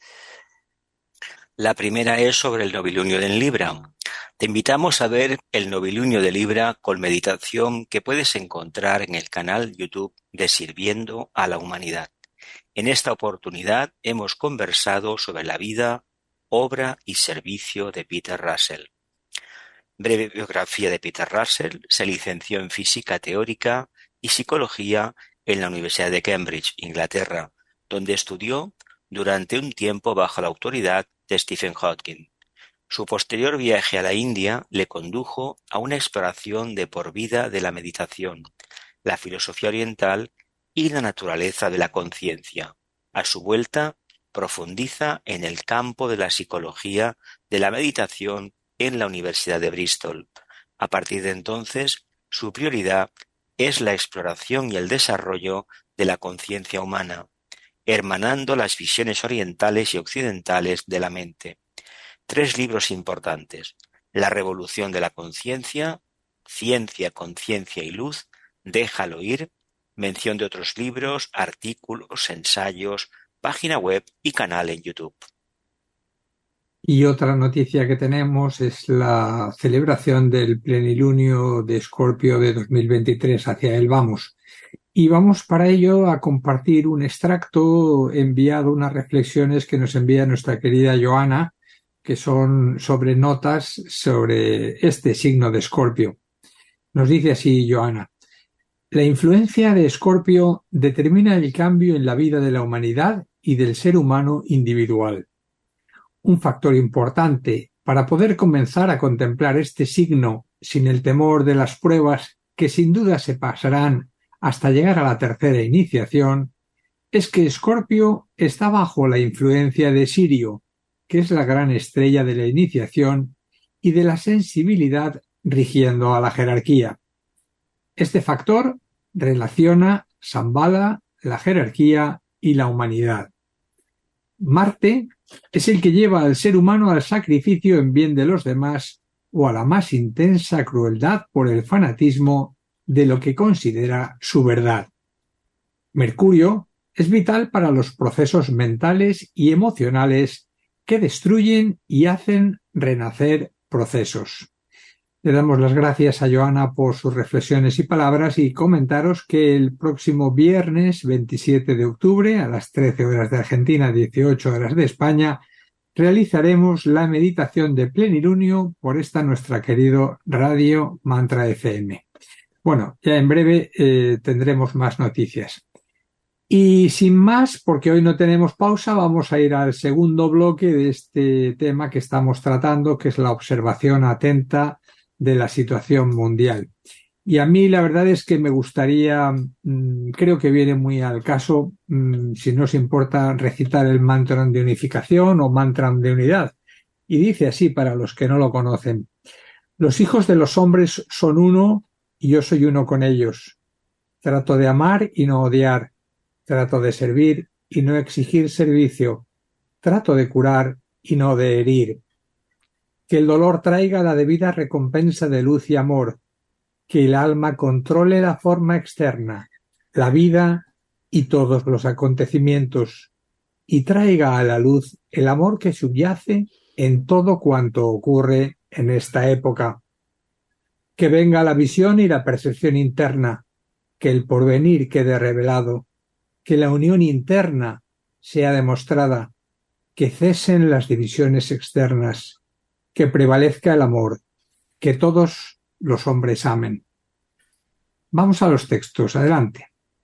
[SPEAKER 5] La primera es sobre el novilunio en Libra. Te invitamos a ver el novilunio de Libra con meditación que puedes encontrar en el canal YouTube de Sirviendo a la Humanidad. En esta oportunidad hemos conversado sobre la vida, obra y servicio de Peter Russell. Breve biografía de Peter Russell. Se licenció en Física Teórica y Psicología en la Universidad de Cambridge, Inglaterra, donde estudió durante un tiempo bajo la autoridad de Stephen Hawking. Su posterior viaje a la India le condujo a una exploración de por vida de la meditación, la filosofía oriental y la naturaleza de la conciencia. A su vuelta, profundiza en el campo de la psicología de la meditación en la Universidad de Bristol. A partir de entonces, su prioridad es la exploración y el desarrollo de la conciencia humana, hermanando las visiones orientales y occidentales de la mente. 3 libros importantes: La revolución de la conciencia, Ciencia, conciencia y luz, Déjalo ir, mención de otros libros, artículos, ensayos, página web y canal en YouTube.
[SPEAKER 4] Y otra noticia que tenemos es la celebración del plenilunio de Escorpio de 2023, hacia él vamos. Y vamos para ello a compartir un extracto enviado, unas reflexiones que nos envía nuestra querida Joana, que son sobre notas sobre este signo de Escorpio. Nos dice así Joana: la influencia de Escorpio determina el cambio en la vida de la humanidad y del ser humano individual. Un factor importante Para poder comenzar a contemplar este signo sin el temor de las pruebas que sin duda se pasarán hasta llegar a la tercera iniciación, es que Escorpio está bajo la influencia de Sirio, que es la gran estrella de la iniciación y de la sensibilidad rigiendo a la jerarquía. Este factor relaciona Shambhala, la jerarquía y la humanidad. Marte es el que lleva al ser humano al sacrificio en bien de los demás o a la más intensa crueldad por el fanatismo de lo que considera su verdad. Mercurio es vital para los procesos mentales y emocionales que destruyen y hacen renacer procesos. Le damos las gracias a Joana por sus reflexiones y palabras y comentaros que el próximo viernes 27 de octubre a las 13 horas de Argentina, 18 horas de España, realizaremos la meditación de plenilunio por esta nuestra querido Radio Mantra FM. Bueno, ya en breve tendremos más noticias. Y sin más, porque hoy no tenemos pausa, vamos a ir al segundo bloque de este tema que estamos tratando, que es la observación atenta de la situación mundial. Y a mí la verdad es que me gustaría, creo que viene muy al caso, si no os importa, recitar el mantra de unificación o mantra de unidad. Y dice así para los que no lo conocen: los hijos de los hombres son uno y yo soy uno con ellos. Trato de amar y no odiar. Trato de servir y no exigir servicio. Trato de curar y no de herir. Que el dolor traiga la debida recompensa de luz y amor. Que el alma controle la forma externa, la vida y todos los acontecimientos, y traiga a la luz el amor que subyace en todo cuanto ocurre en esta época. Que venga la visión y la percepción interna, que el porvenir quede revelado, que la unión interna sea demostrada, que cesen las divisiones externas, que prevalezca el amor, que todos los hombres amen. Vamos a los textos, adelante.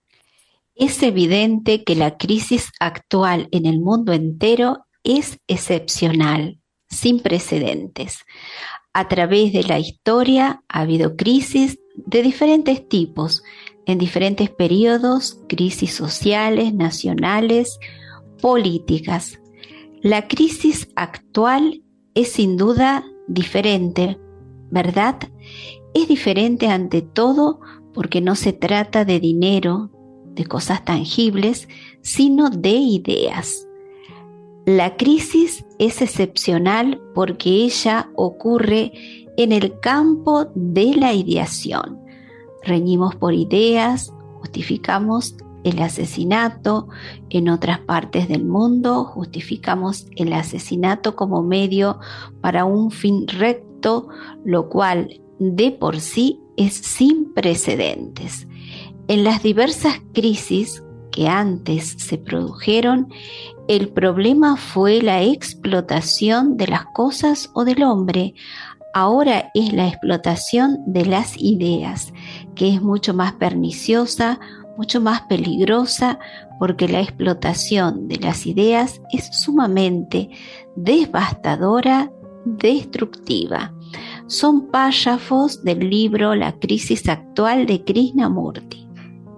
[SPEAKER 6] Es evidente que la crisis actual en el mundo entero es excepcional, sin precedentes. A través de la historia ha habido crisis de diferentes tipos, en diferentes periodos, crisis sociales, nacionales, políticas. La crisis actual es sin duda diferente, ¿verdad? Es diferente ante todo porque no se trata de dinero, de cosas tangibles, sino de ideas. La crisis es excepcional porque ella ocurre en el campo de la ideación. Reñimos por ideas, justificamos el asesinato en otras partes del mundo, justificamos el asesinato como medio para un fin recto, lo cual de por sí es sin precedentes. En las diversas crisis que antes se produjeron, el problema fue la explotación de las cosas o del hombre. Ahora es la explotación de las ideas, que es mucho más perniciosa, mucho más peligrosa, porque la explotación de las ideas es sumamente devastadora, destructiva. Son párrafos del libro La crisis actual de Krishnamurti.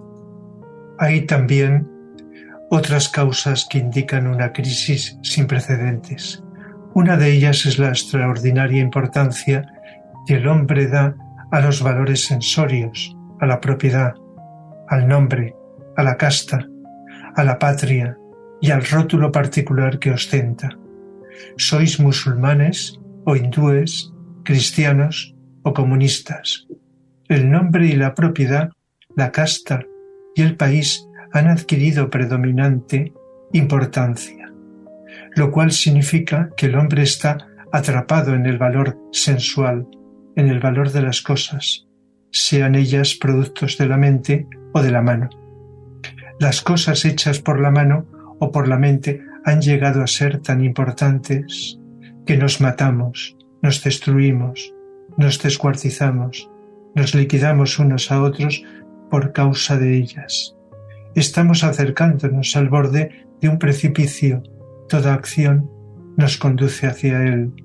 [SPEAKER 8] Hay también otras causas que indican una crisis sin precedentes. Una de ellas es la extraordinaria importancia que el hombre da a los valores sensorios, a la propiedad, al nombre, a la casta, a la patria y al rótulo particular que ostenta. Sois musulmanes o hindúes, cristianos o comunistas. El nombre y la propiedad, la casta y el país han adquirido predominante importancia, lo cual significa que el hombre está atrapado en el valor sensual, en el valor de las cosas, sean ellas productos de la mente o de la mano. Las cosas hechas por la mano o por la mente han llegado a ser tan importantes que nos matamos, nos destruimos, nos descuartizamos, nos liquidamos unos a otros por causa de ellas. Estamos acercándonos al borde de un precipicio. Toda acción nos conduce hacia él.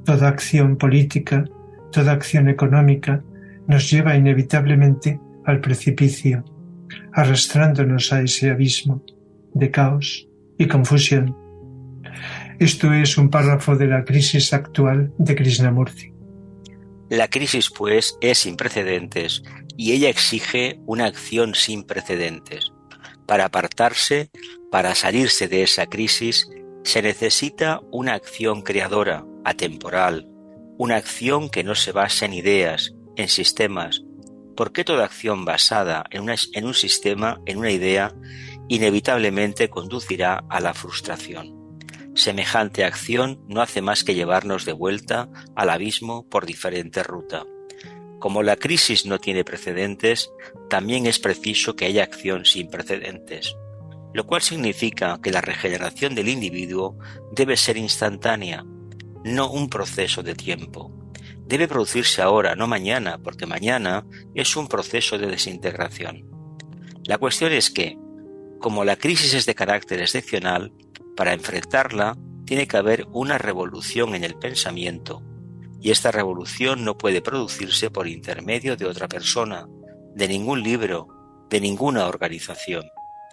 [SPEAKER 8] toda acción política, toda acción económica nos lleva inevitablemente al precipicio, arrastrándonos a ese abismo de caos y confusión. Esto es un párrafo de la crisis actual de Krishnamurti.
[SPEAKER 5] La crisis, pues, es sin precedentes y ella exige una acción sin precedentes. Para apartarse, para salirse de esa crisis, se necesita una acción creadora, atemporal, una acción que no se basa en ideas, en sistemas, porque toda acción basada en un sistema, en una idea, inevitablemente conducirá a la frustración. Semejante acción no hace más que llevarnos de vuelta al abismo por diferente ruta. Como la crisis no tiene precedentes, también es preciso que haya acción sin precedentes, lo cual significa que la regeneración del individuo debe ser instantánea, no un proceso de tiempo. Debe producirse ahora, no mañana, porque mañana es un proceso de desintegración. La cuestión es que, como la crisis es de carácter excepcional, para enfrentarla tiene que haber una revolución en el pensamiento, y esta revolución no puede producirse por intermedio de otra persona, de ningún libro, de ninguna organización.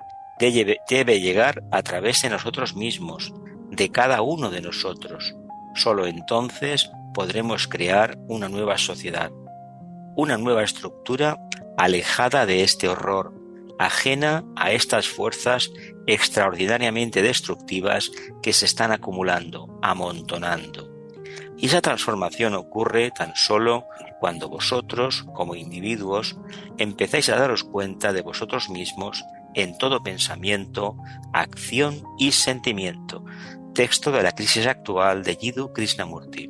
[SPEAKER 5] Debe llegar a través de nosotros mismos, de cada uno de nosotros. Solo entonces podremos crear una nueva sociedad, una nueva estructura alejada de este horror, ajena a estas fuerzas extraordinariamente destructivas que se están acumulando, amontonando. Y esa transformación ocurre tan solo cuando vosotros, como individuos, empezáis a daros cuenta de vosotros mismos en todo pensamiento, acción y sentimiento. Texto de la crisis actual de Jiddu Krishnamurti.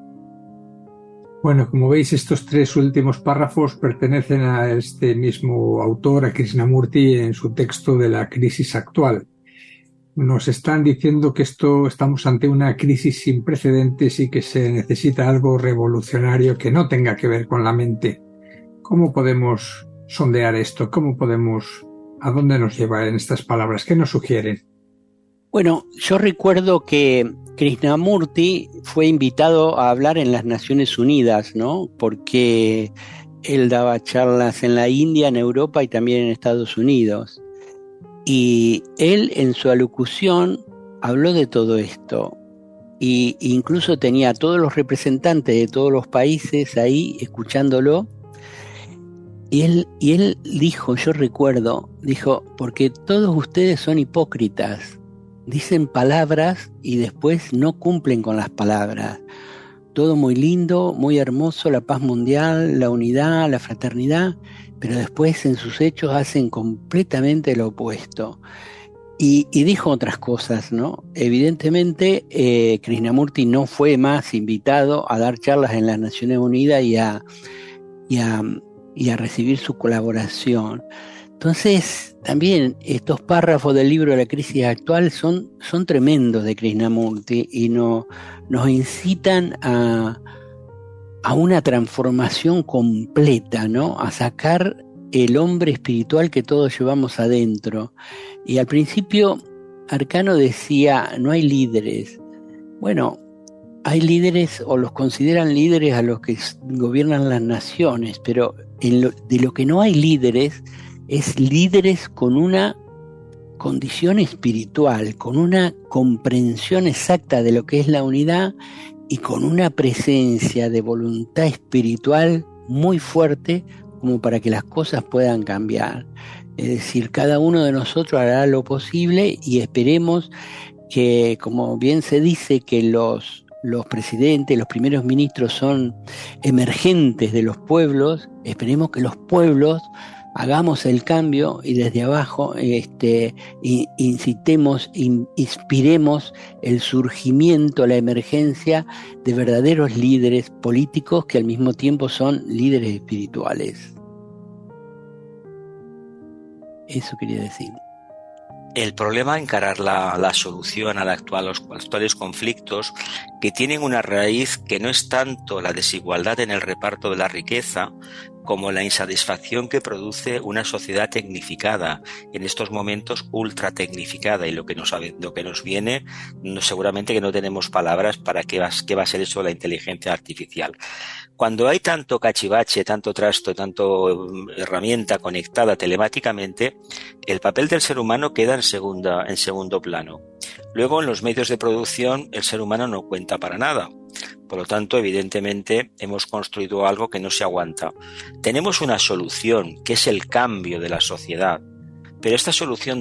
[SPEAKER 4] Bueno, como veis, estos tres últimos párrafos pertenecen a este mismo autor, a Krishnamurti, en su texto de la crisis actual. Nos están diciendo que estamos ante una crisis sin precedentes y que se necesita algo revolucionario que no tenga que ver con la mente. ¿Cómo podemos sondear esto? ¿A dónde nos lleva en estas palabras? ¿Qué nos sugieren?
[SPEAKER 3] Bueno, yo recuerdo que Krishnamurti fue invitado a hablar en las Naciones Unidas, ¿no? Porque él daba charlas en la India, en Europa y también en Estados Unidos. Y él en su alocución habló de todo esto. Y incluso tenía a todos los representantes de todos los países ahí escuchándolo. Y él dijo, yo recuerdo, porque todos ustedes son hipócritas. Dicen palabras y después no cumplen con las palabras. Todo muy lindo, muy hermoso, la paz mundial, la unidad, la fraternidad, pero después en sus hechos hacen completamente lo opuesto. Y dijo otras cosas, ¿no? Evidentemente, Krishnamurti no fue más invitado a dar charlas en las Naciones Unidas y a recibir su colaboración. Entonces, también estos párrafos del libro de la crisis actual son tremendos de Krishnamurti y nos incitan a una transformación completa, ¿no? A sacar el hombre espiritual que todos llevamos adentro. Y al principio, Arcano decía, no hay líderes. Bueno, hay líderes o los consideran líderes a los que gobiernan las naciones, pero de lo que no hay líderes es líderes con una condición espiritual, con una comprensión exacta de lo que es la unidad y con una presencia de voluntad espiritual muy fuerte como para que las cosas puedan cambiar. Es decir, cada uno de nosotros hará lo posible y esperemos que, como bien se dice, que los presidentes, los primeros ministros son emergentes de los pueblos, esperemos que los pueblos hagamos el cambio y desde abajo incitemos, inspiremos el surgimiento, la emergencia de verdaderos líderes políticos que al mismo tiempo son líderes espirituales. Eso quería decir.
[SPEAKER 5] El problema, encarar la solución a los actuales conflictos, que tienen una raíz que no es tanto la desigualdad en el reparto de la riqueza, como la insatisfacción que produce una sociedad tecnificada, en estos momentos ultra tecnificada, y lo que nos viene, seguramente que no tenemos palabras para qué va a ser eso de la inteligencia artificial. Cuando hay tanto cachivache, tanto trasto, tanto herramienta conectada telemáticamente, el papel del ser humano queda en segundo plano. Luego, en los medios de producción, el ser humano no cuenta para nada. Por lo tanto, evidentemente, hemos construido algo que no se aguanta. Tenemos una solución, que es el cambio de la sociedad. Pero esta solución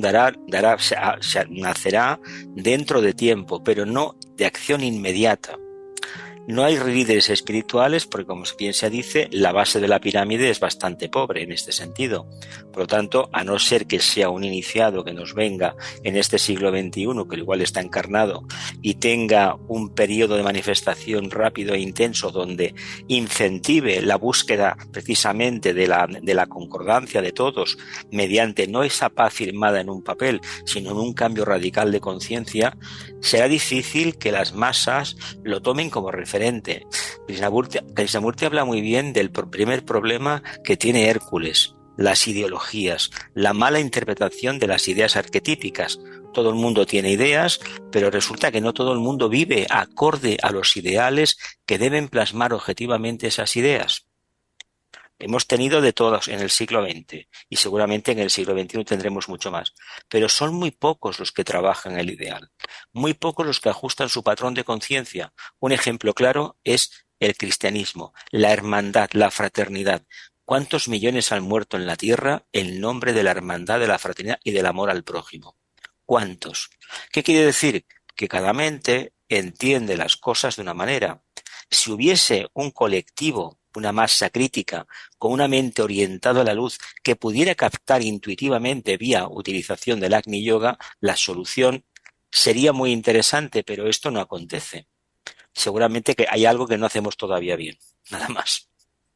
[SPEAKER 5] nacerá dentro de tiempo, pero no de acción inmediata. No hay líderes espirituales porque, como bien se dice, la base de la pirámide es bastante pobre en este sentido. Por lo tanto, a no ser que sea un iniciado que nos venga en este siglo XXI, que igual está encarnado, y tenga un periodo de manifestación rápido e intenso donde incentive la búsqueda precisamente de la concordancia de todos mediante no esa paz firmada en un papel, sino en un cambio radical de conciencia, será difícil que las masas lo tomen como referente. Krishnamurti habla muy bien del primer problema que tiene Hércules, las ideologías, la mala interpretación de las ideas arquetípicas. Todo el mundo tiene ideas, pero resulta que no todo el mundo vive acorde a los ideales que deben plasmar objetivamente esas ideas. Hemos tenido de todos en el siglo XX y seguramente en el siglo XXI tendremos mucho más, pero son muy pocos los que trabajan el ideal, muy pocos los que ajustan su patrón de conciencia. Un ejemplo claro es el cristianismo, la hermandad, la fraternidad. ¿Cuántos millones han muerto en la tierra en nombre de la hermandad, de la fraternidad y del amor al prójimo? ¿Cuántos? ¿Qué quiere decir? Que cada mente entiende las cosas de una manera. Si hubiese un colectivo, una masa crítica, con una mente orientada a la luz que pudiera captar intuitivamente vía utilización del Agni Yoga, la solución sería muy interesante, pero esto no acontece. Seguramente que hay algo que no hacemos todavía bien, nada más.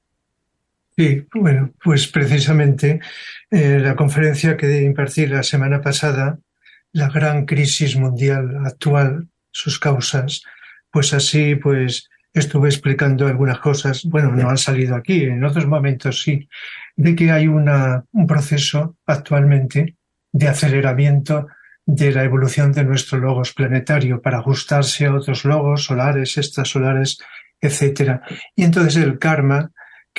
[SPEAKER 8] Sí, bueno, pues precisamente la conferencia que impartí la semana pasada, la gran crisis mundial actual, sus causas, pues así pues estuve explicando algunas cosas, bueno, no han salido aquí, en otros momentos sí, de que hay un proceso actualmente de aceleramiento de la evolución de nuestro logos planetario para ajustarse a otros logos solares, extrasolares, etcétera. Y entonces el karma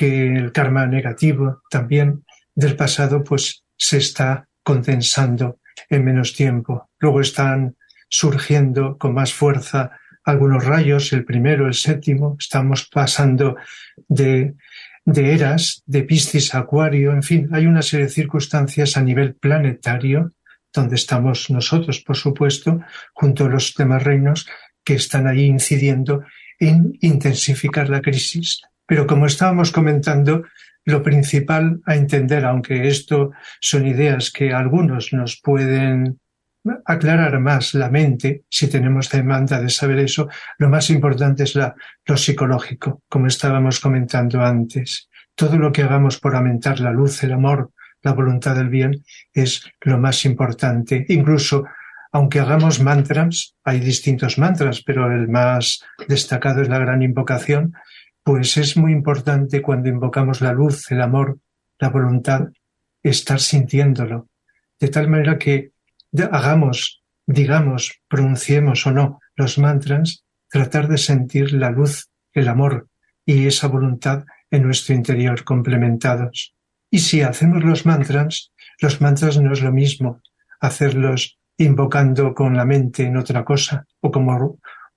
[SPEAKER 8] negativo también del pasado, pues se está condensando en menos tiempo. Luego están surgiendo con más fuerza algunos rayos, el primero, el séptimo, estamos pasando de eras, de Piscis a Acuario, en fin, hay una serie de circunstancias a nivel planetario, donde estamos nosotros, por supuesto, junto a los demás reinos que están ahí incidiendo en intensificar la crisis. Pero como estábamos comentando, lo principal a entender, aunque esto son ideas que a algunos nos pueden aclarar más la mente, si tenemos demanda de saber eso, lo más importante es lo psicológico, como estábamos comentando antes. Todo lo que hagamos por aumentar la luz, el amor, la voluntad del bien, es lo más importante. Incluso, aunque hagamos mantras, hay distintos mantras, pero el más destacado es la gran invocación, pues es muy importante cuando invocamos la luz, el amor, la voluntad, estar sintiéndolo. De tal manera que hagamos, digamos, pronunciemos o no los mantras, tratar de sentir la luz, el amor y esa voluntad en nuestro interior complementados. Y si hacemos los mantras no es lo mismo hacerlos invocando con la mente en otra cosa o como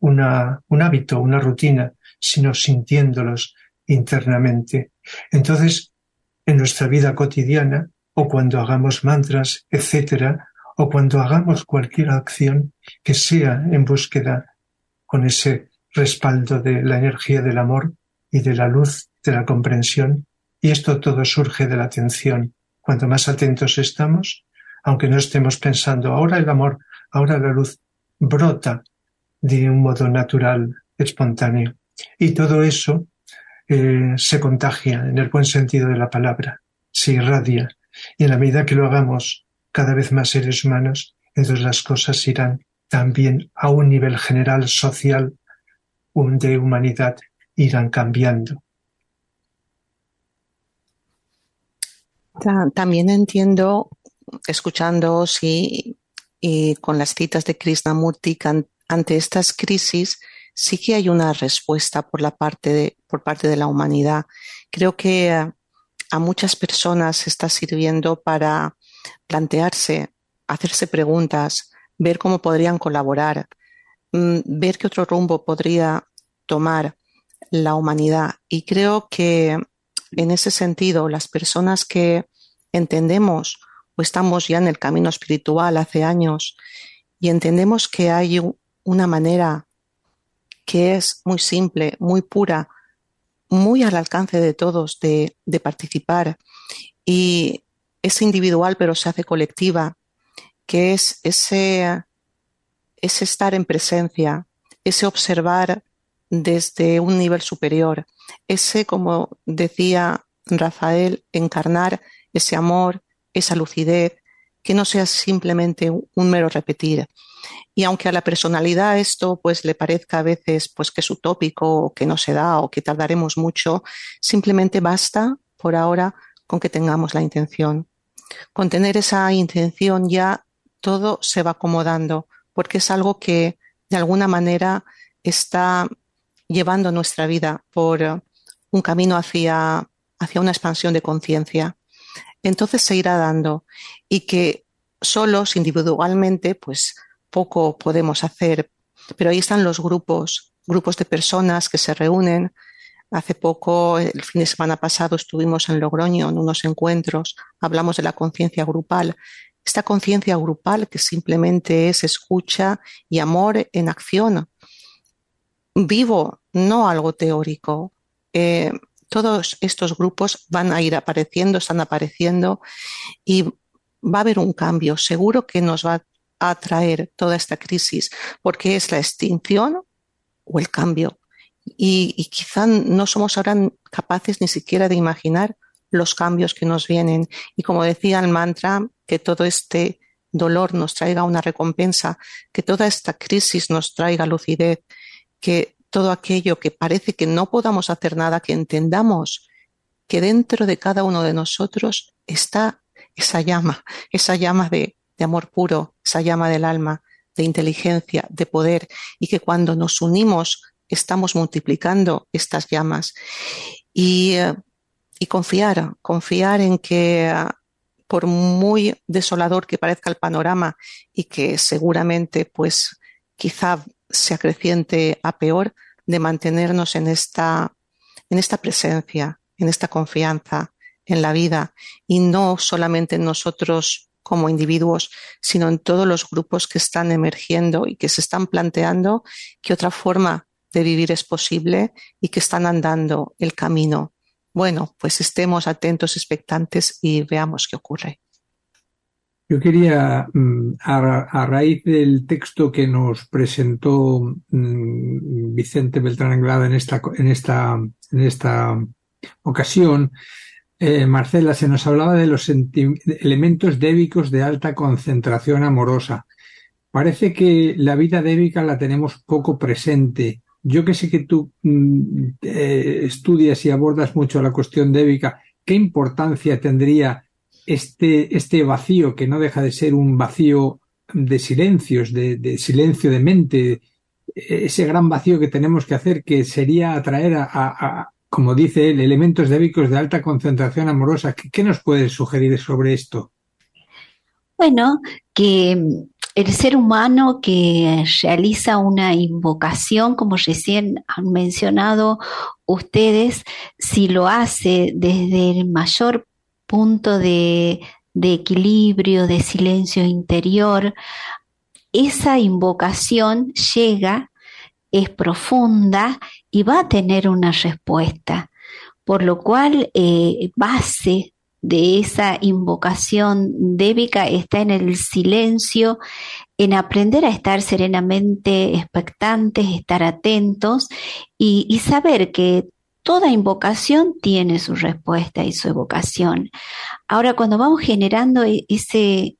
[SPEAKER 8] un hábito, una rutina, sino sintiéndolos internamente. Entonces, en nuestra vida cotidiana o cuando hagamos mantras, etcétera, o cuando hagamos cualquier acción que sea en búsqueda con ese respaldo de la energía del amor y de la luz, de la comprensión, y esto todo surge de la atención. Cuanto más atentos estamos, aunque no estemos pensando ahora el amor, ahora la luz, brota de un modo natural, espontáneo. Y todo eso se contagia en el buen sentido de la palabra, se irradia, y en la medida que lo hagamos cada vez más seres humanos, entonces las cosas irán también a un nivel general social de humanidad irán cambiando.
[SPEAKER 7] También entiendo, escuchándoos y con las citas de Krishnamurti, que ante estas crisis sí que hay una respuesta por parte de la humanidad. Creo que a muchas personas está sirviendo para plantearse, hacerse preguntas, ver cómo podrían colaborar, ver qué otro rumbo podría tomar la humanidad. Y creo que en ese sentido, las personas que entendemos o estamos ya en el camino espiritual hace años y entendemos que hay una manera que es muy simple, muy pura, muy al alcance de todos de participar, y es individual pero se hace colectiva, que es ese estar en presencia, ese observar desde un nivel superior, ese, como decía Rafael, encarnar ese amor, esa lucidez, que no sea simplemente un mero repetir. Y aunque a la personalidad esto pues le parezca a veces pues que es utópico o que no se da o que tardaremos mucho, simplemente basta por ahora con que tengamos la intención. Con tener esa intención ya todo se va acomodando, porque es algo que de alguna manera está llevando nuestra vida por un camino hacia una expansión de conciencia. Entonces se irá dando, y que solos, individualmente, pues poco podemos hacer, pero ahí están los grupos de personas que se reúnen. Hace poco, el fin de semana pasado, estuvimos en Logroño en unos encuentros, hablamos de la conciencia grupal. Esta conciencia grupal que simplemente es escucha y amor en acción, vivo, no algo teórico. Todos estos grupos van a ir apareciendo, están apareciendo, y va a haber un cambio. Seguro que nos va a traer toda esta crisis, porque es la extinción o el cambio. Y quizá no somos ahora capaces ni siquiera de imaginar los cambios que nos vienen. Y como decía el mantra, que todo este dolor nos traiga una recompensa, que toda esta crisis nos traiga lucidez, que todo aquello que parece que no podamos hacer nada, que entendamos que dentro de cada uno de nosotros está esa llama de amor puro, esa llama del alma, de inteligencia, de poder, y que cuando nos unimos estamos multiplicando estas llamas. Y confiar en que por muy desolador que parezca el panorama, y que seguramente pues quizá se acreciente a peor, de mantenernos en esta presencia, en esta confianza en la vida, y no solamente en nosotros como individuos, sino en todos los grupos que están emergiendo y que se están planteando qué otra forma de vivir es posible y que están andando el camino. Bueno, pues estemos atentos, expectantes, y veamos qué ocurre.
[SPEAKER 4] Yo quería, a raíz del texto que nos presentó Vicente Beltrán Anglada en esta ocasión, Marcela, se nos hablaba de los elementos débicos de alta concentración amorosa. Parece que la vida débica la tenemos poco presente. Yo que sé que tú estudias y abordas mucho la cuestión débica, ¿qué importancia tendría este vacío, que no deja de ser un vacío de silencios, de silencio de mente, ese gran vacío que tenemos que hacer, que sería atraer como dice él, elementos débicos de alta concentración amorosa? ¿Qué nos puedes sugerir sobre esto?
[SPEAKER 6] Bueno, que el ser humano que realiza una invocación, como recién han mencionado ustedes, si lo hace desde el mayor punto de equilibrio, de silencio interior, esa invocación llega, es profunda y va a tener una respuesta, por lo cual base de esa invocación débica está en el silencio, en aprender a estar serenamente expectantes, estar atentos y saber que toda invocación tiene su respuesta y su evocación. Ahora, cuando vamos generando este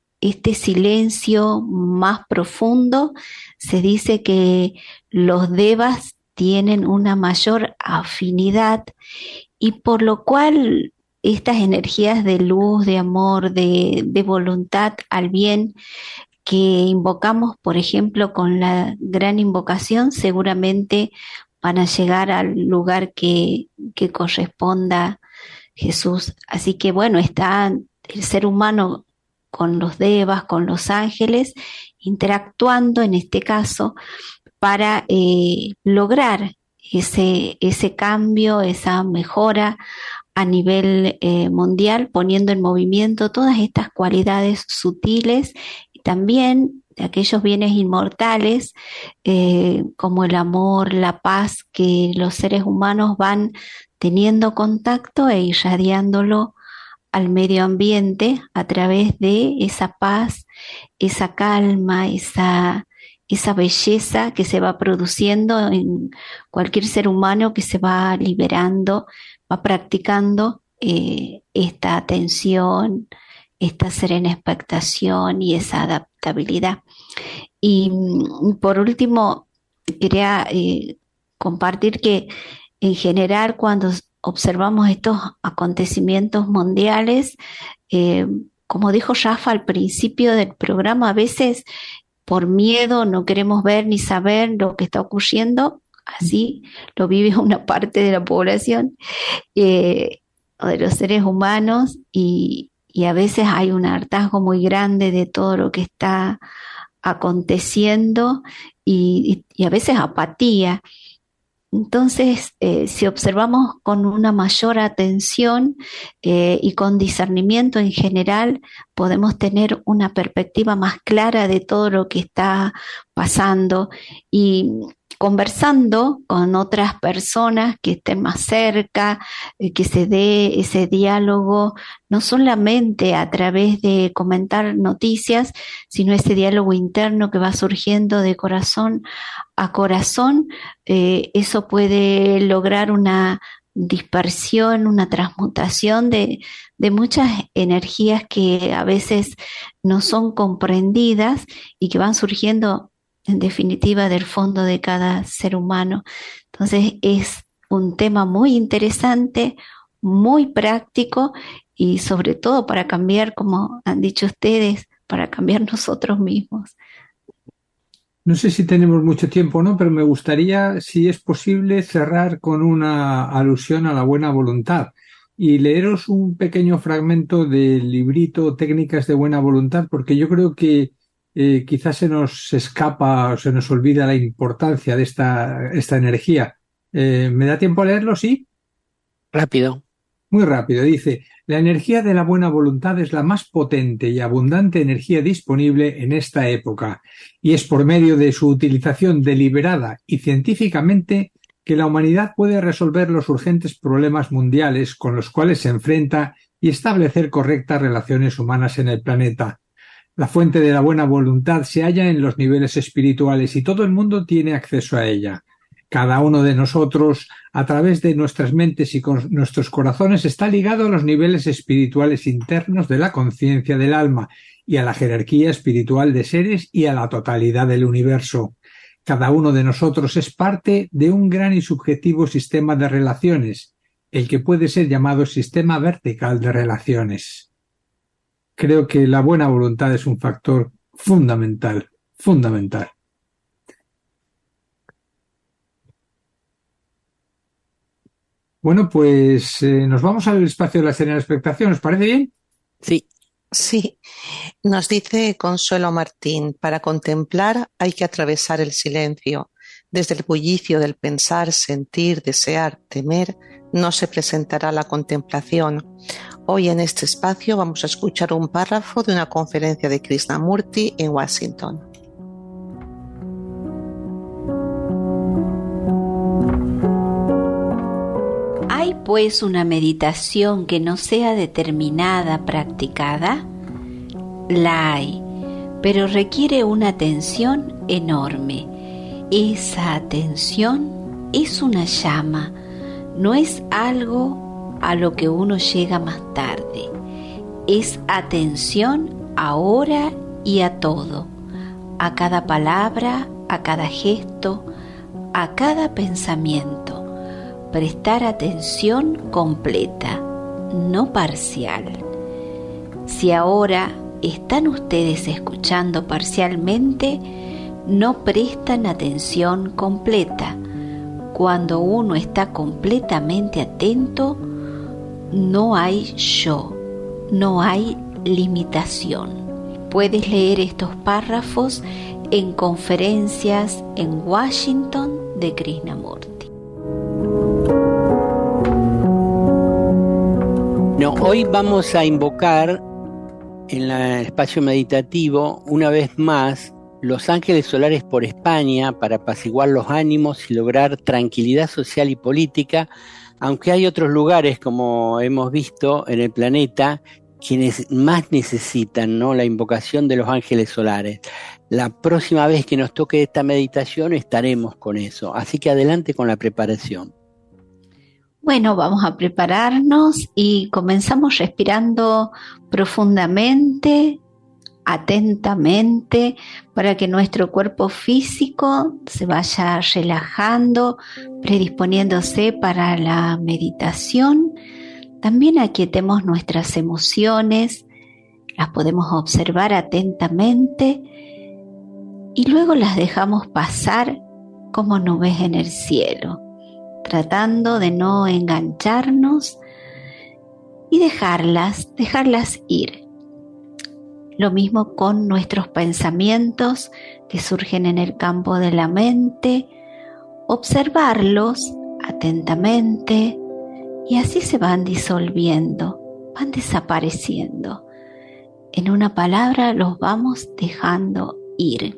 [SPEAKER 6] silencio más profundo, se dice que los devas tienen una mayor afinidad y por lo cual estas energías de luz, de amor, de voluntad al bien que invocamos, por ejemplo, con la gran invocación, seguramente van a llegar al lugar que corresponda Jesús. Así que bueno, está el ser humano con los devas, con los ángeles, interactuando en este caso para lograr ese cambio, esa mejora a nivel mundial, poniendo en movimiento todas estas cualidades sutiles y también de aquellos bienes inmortales como el amor, la paz, que los seres humanos van teniendo contacto e irradiándolo al medio ambiente a través de esa paz, esa calma, esa belleza que se va produciendo en cualquier ser humano que se va liberando, va practicando esta atención, esta serena expectación y esa adaptabilidad. Y por último, quería compartir que en general cuando observamos estos acontecimientos mundiales, como dijo Rafa al principio del programa, a veces por miedo no queremos ver ni saber lo que está ocurriendo, así lo vive una parte de la población o de los seres humanos y a veces hay un hartazgo muy grande de todo lo que está aconteciendo y a veces apatía. Entonces, si observamos con una mayor atención y con discernimiento en general, podemos tener una perspectiva más clara de todo lo que está pasando y conversando con otras personas que estén más cerca, que se dé ese diálogo, no solamente a través de comentar noticias, sino ese diálogo interno que va surgiendo de corazón a corazón, eso puede lograr una dispersión, una transmutación de muchas energías que a veces no son comprendidas y que van surgiendo en definitiva del fondo de cada ser humano. Entonces es un tema muy interesante, muy práctico y sobre todo para cambiar, como han dicho ustedes, para cambiar nosotros mismos.
[SPEAKER 4] No sé si tenemos mucho tiempo o no, pero me gustaría, si es posible, cerrar con una alusión a la buena voluntad y leeros un pequeño fragmento del librito Técnicas de Buena Voluntad, porque yo creo que quizás se nos escapa o se nos olvida la importancia de esta energía. ¿Me da tiempo a leerlo? ¿Sí?
[SPEAKER 3] Rápido.
[SPEAKER 4] Muy rápido. Dice: la energía de la buena voluntad es la más potente y abundante energía disponible en esta época, y es por medio de su utilización deliberada y científicamente que la humanidad puede resolver los urgentes problemas mundiales con los cuales se enfrenta y establecer correctas relaciones humanas en el planeta. La fuente de la buena voluntad se halla en los niveles espirituales y todo el mundo tiene acceso a ella. Cada uno de nosotros, a través de nuestras mentes y con nuestros corazones, está ligado a los niveles espirituales internos de la conciencia del alma y a la jerarquía espiritual de seres y a la totalidad del universo. Cada uno de nosotros es parte de un gran y subjetivo sistema de relaciones, el que puede ser llamado sistema vertical de relaciones. Creo que la buena voluntad es un factor fundamental. Bueno, pues nos vamos al espacio de la serena expectación. ¿Os parece bien?
[SPEAKER 3] Sí.
[SPEAKER 7] Sí, nos dice Consuelo Martín, para contemplar hay que atravesar el silencio. Desde el bullicio del pensar, sentir, desear, temer, no se presentará la contemplación. Hoy en este espacio vamos a escuchar un párrafo de una conferencia de Krishnamurti en Washington.
[SPEAKER 6] ¿Hay pues una meditación que no sea determinada, practicada? La hay, pero requiere una atención enorme. Esa atención es una llama, no es algo a lo que uno llega más tarde. Es atención ahora y a todo, a cada palabra, a cada gesto, a cada pensamiento, prestar atención completa, no parcial. Si ahora están ustedes escuchando parcialmente, no prestan atención completa. Cuando uno está completamente atento, no hay yo, no hay limitación. Puedes leer estos párrafos en conferencias en Washington de Krishnamurti.
[SPEAKER 3] No, hoy vamos a invocar en el espacio meditativo una vez más los ángeles solares por España para apaciguar los ánimos y lograr tranquilidad social y política, aunque hay otros lugares, como hemos visto en el planeta, quienes más necesitan, ¿no?, la invocación de los ángeles solares. La próxima vez que nos toque esta meditación estaremos con eso, así que adelante con la preparación.
[SPEAKER 6] Bueno, vamos a prepararnos y comenzamos respirando profundamente, atentamente, para que nuestro cuerpo físico se vaya relajando, predisponiéndose para la meditación. También aquietemos nuestras emociones, las podemos observar atentamente y luego las dejamos pasar como nubes en el cielo, tratando de no engancharnos y dejarlas ir. Lo mismo con nuestros pensamientos que surgen en el campo de la mente, observarlos atentamente y así se van disolviendo, van desapareciendo. En una palabra, los vamos dejando ir.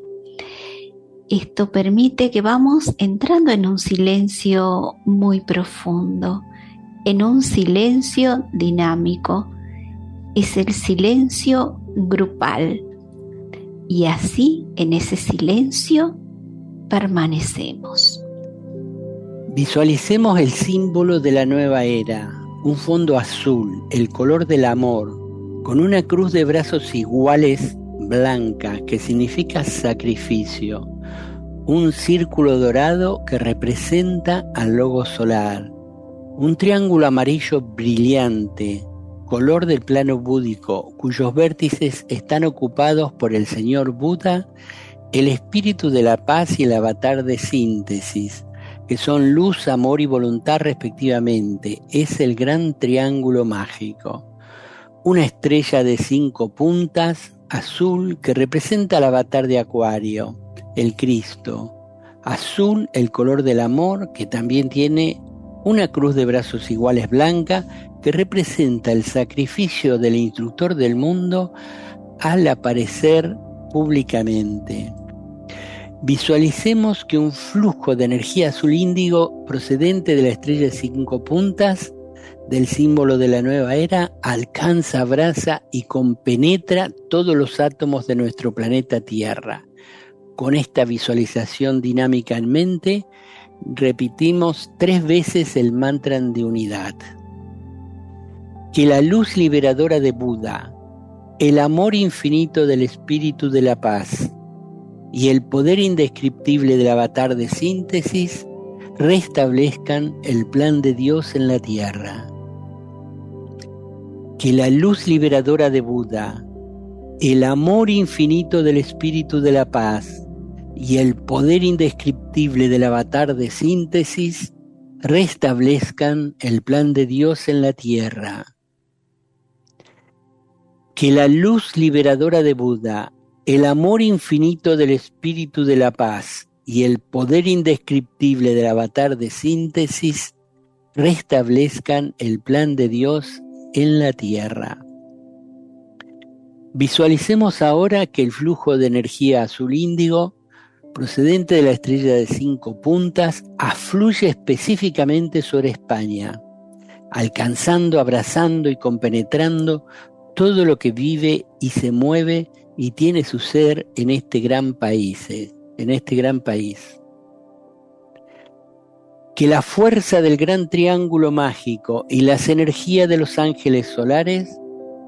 [SPEAKER 6] Esto permite que vamos entrando en un silencio muy profundo, en un silencio dinámico. Es el silencio grupal. Y así, en ese silencio, permanecemos.
[SPEAKER 3] Visualicemos el símbolo de la nueva era, un fondo azul, el color del amor, con una cruz de brazos iguales blanca que significa sacrificio, un círculo dorado que representa al logo solar, un triángulo amarillo brillante, color del plano búdico, cuyos vértices están ocupados por el Señor Buda, el espíritu de la paz y el avatar de síntesis, que son luz, amor y voluntad respectivamente. Es el gran triángulo mágico. Una estrella de 5 puntas, azul, que representa el avatar de Acuario, el Cristo. Azul, el color del amor, que también tiene una cruz de brazos iguales blanca, que representa el sacrificio del instructor del mundo al aparecer públicamente. Visualicemos que un flujo de energía azul índigo procedente de la estrella de 5 puntas del símbolo de la nueva era alcanza, abraza y compenetra todos los átomos de nuestro planeta Tierra. Con esta visualización dinámica en mente, repetimos 3 veces el mantra de unidad. Que la luz liberadora de Buda, el amor infinito del espíritu de la paz y el poder indescriptible del avatar de síntesis restablezcan el plan de Dios en la tierra. Que la luz liberadora de Buda, el amor infinito del espíritu de la paz y el poder indescriptible del avatar de síntesis restablezcan el plan de Dios en la tierra. Que la luz liberadora de Buda, el amor infinito del espíritu de la paz y el poder indescriptible del avatar de síntesis restablezcan el plan de Dios en la tierra. Visualicemos ahora que el flujo de energía azul índigo procedente de la estrella de 5 puntas afluye específicamente sobre España, alcanzando, abrazando y compenetrando todo lo que vive y se mueve y tiene su ser en este gran país, Que la fuerza del gran triángulo mágico y las energías de los ángeles solares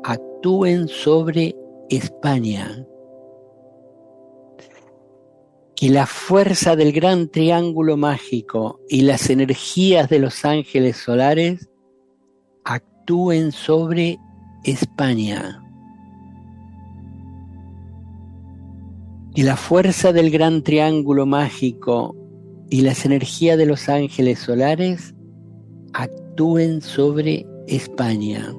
[SPEAKER 3] actúen sobre España. que la fuerza del gran triángulo mágico y las energías de los ángeles solares actúen sobre España. Que la fuerza del gran triángulo mágico y las energías de los ángeles solares actúen sobre España.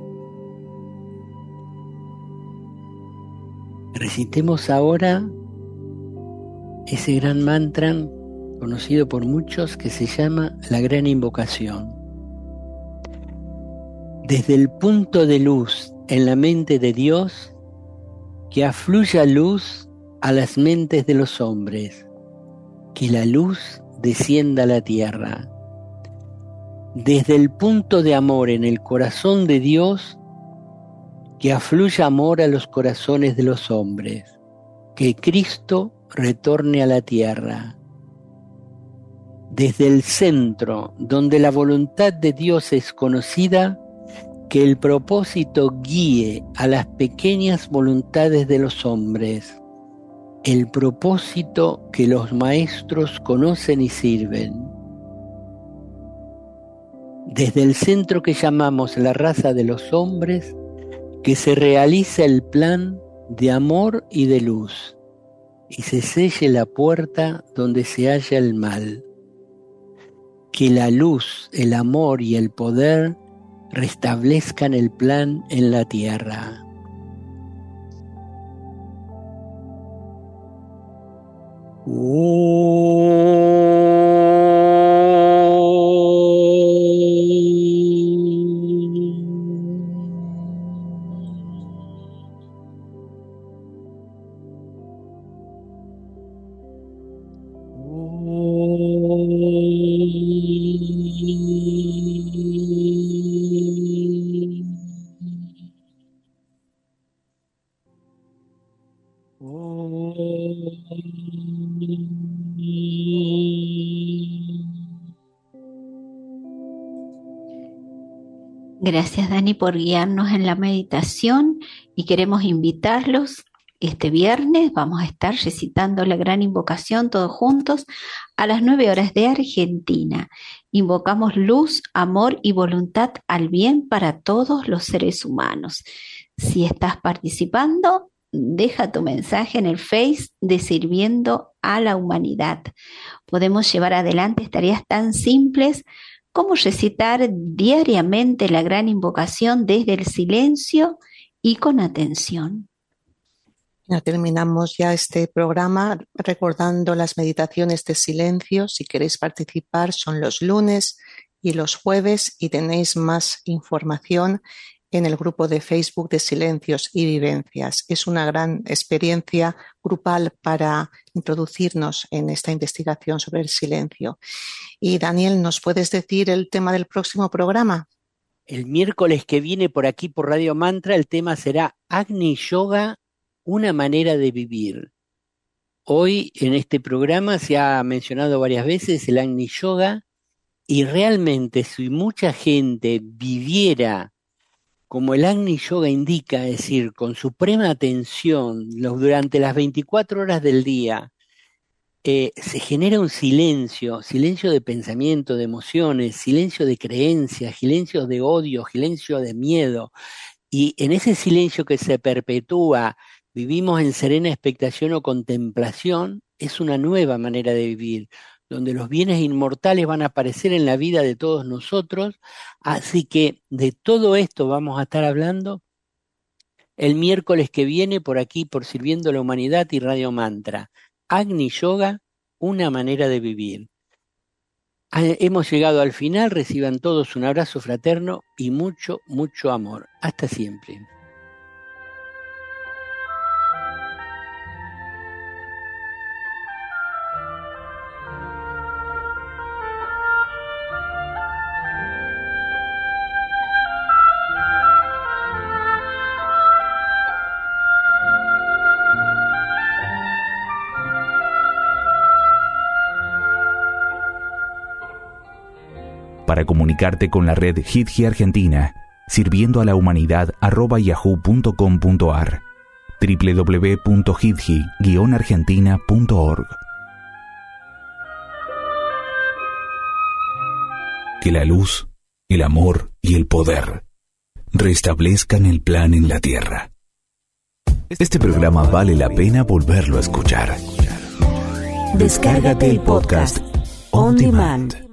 [SPEAKER 3] Recitemos ahora ese gran mantra conocido por muchos que se llama la gran invocación. Desde el punto de luz en la mente de Dios, que afluya luz a las mentes de los hombres, que la luz descienda a la tierra. Desde el punto de amor en el corazón de Dios, que afluya amor a los corazones de los hombres, que Cristo retorne a la tierra. Desde el centro, donde la voluntad de Dios es conocida, que el propósito guíe a las pequeñas voluntades de los hombres, el propósito que los maestros conocen y sirven. Desde el centro que llamamos la raza de los hombres, que se realice el plan de amor y de luz, y se selle la puerta donde se halla el mal. Que la luz, el amor y el poder restablezcan el plan en la tierra.
[SPEAKER 6] Gracias, Dani, por guiarnos en la meditación, y queremos invitarlos. Este viernes vamos a estar recitando la gran invocación todos juntos a las 9 horas de Argentina. Invocamos luz, amor y voluntad al bien para todos los seres humanos. Si estás participando, deja tu mensaje en el Face de Sirviendo a la Humanidad. Podemos llevar adelante tareas tan simples como recitar diariamente la gran invocación desde el silencio y con atención.
[SPEAKER 7] Ya terminamos ya este programa recordando las meditaciones de silencio. Si queréis participar, son los lunes y los jueves, y tenéis más información en el grupo de Facebook de Silencios y Vivencias. Es una gran experiencia grupal para introducirnos en esta investigación sobre el silencio. Y Daniel, ¿nos puedes decir el tema del próximo programa?
[SPEAKER 3] El miércoles que viene por aquí por Radio Mantra el tema será Agni Yoga, una manera de vivir. Hoy en este programa se ha mencionado varias veces el Agni Yoga, y realmente si mucha gente viviera como el Agni Yoga indica, es decir, con suprema atención durante las 24 horas del día, se genera un silencio de pensamiento, de emociones, silencio de creencias, silencio de odio, silencio de miedo, y en ese silencio que se perpetúa vivimos en serena expectación o contemplación. Es una nueva manera de vivir, donde los bienes inmortales van a aparecer en la vida de todos nosotros. Así que de todo esto vamos a estar hablando el miércoles que viene por aquí, por Sirviendo a la Humanidad y Radio Mantra. Agni Yoga, una manera de vivir. Hemos llegado al final. Reciban todos un abrazo fraterno y mucho, mucho amor. Hasta siempre.
[SPEAKER 1] Para comunicarte con la red HitGi Argentina, sirviendo a la humanidad @yahoo.com.ar, www.hitgi-argentina.org. que la luz, el amor y el poder restablezcan el plan en la tierra. Este programa vale la pena volverlo a escuchar. Descárgate el podcast On Demand.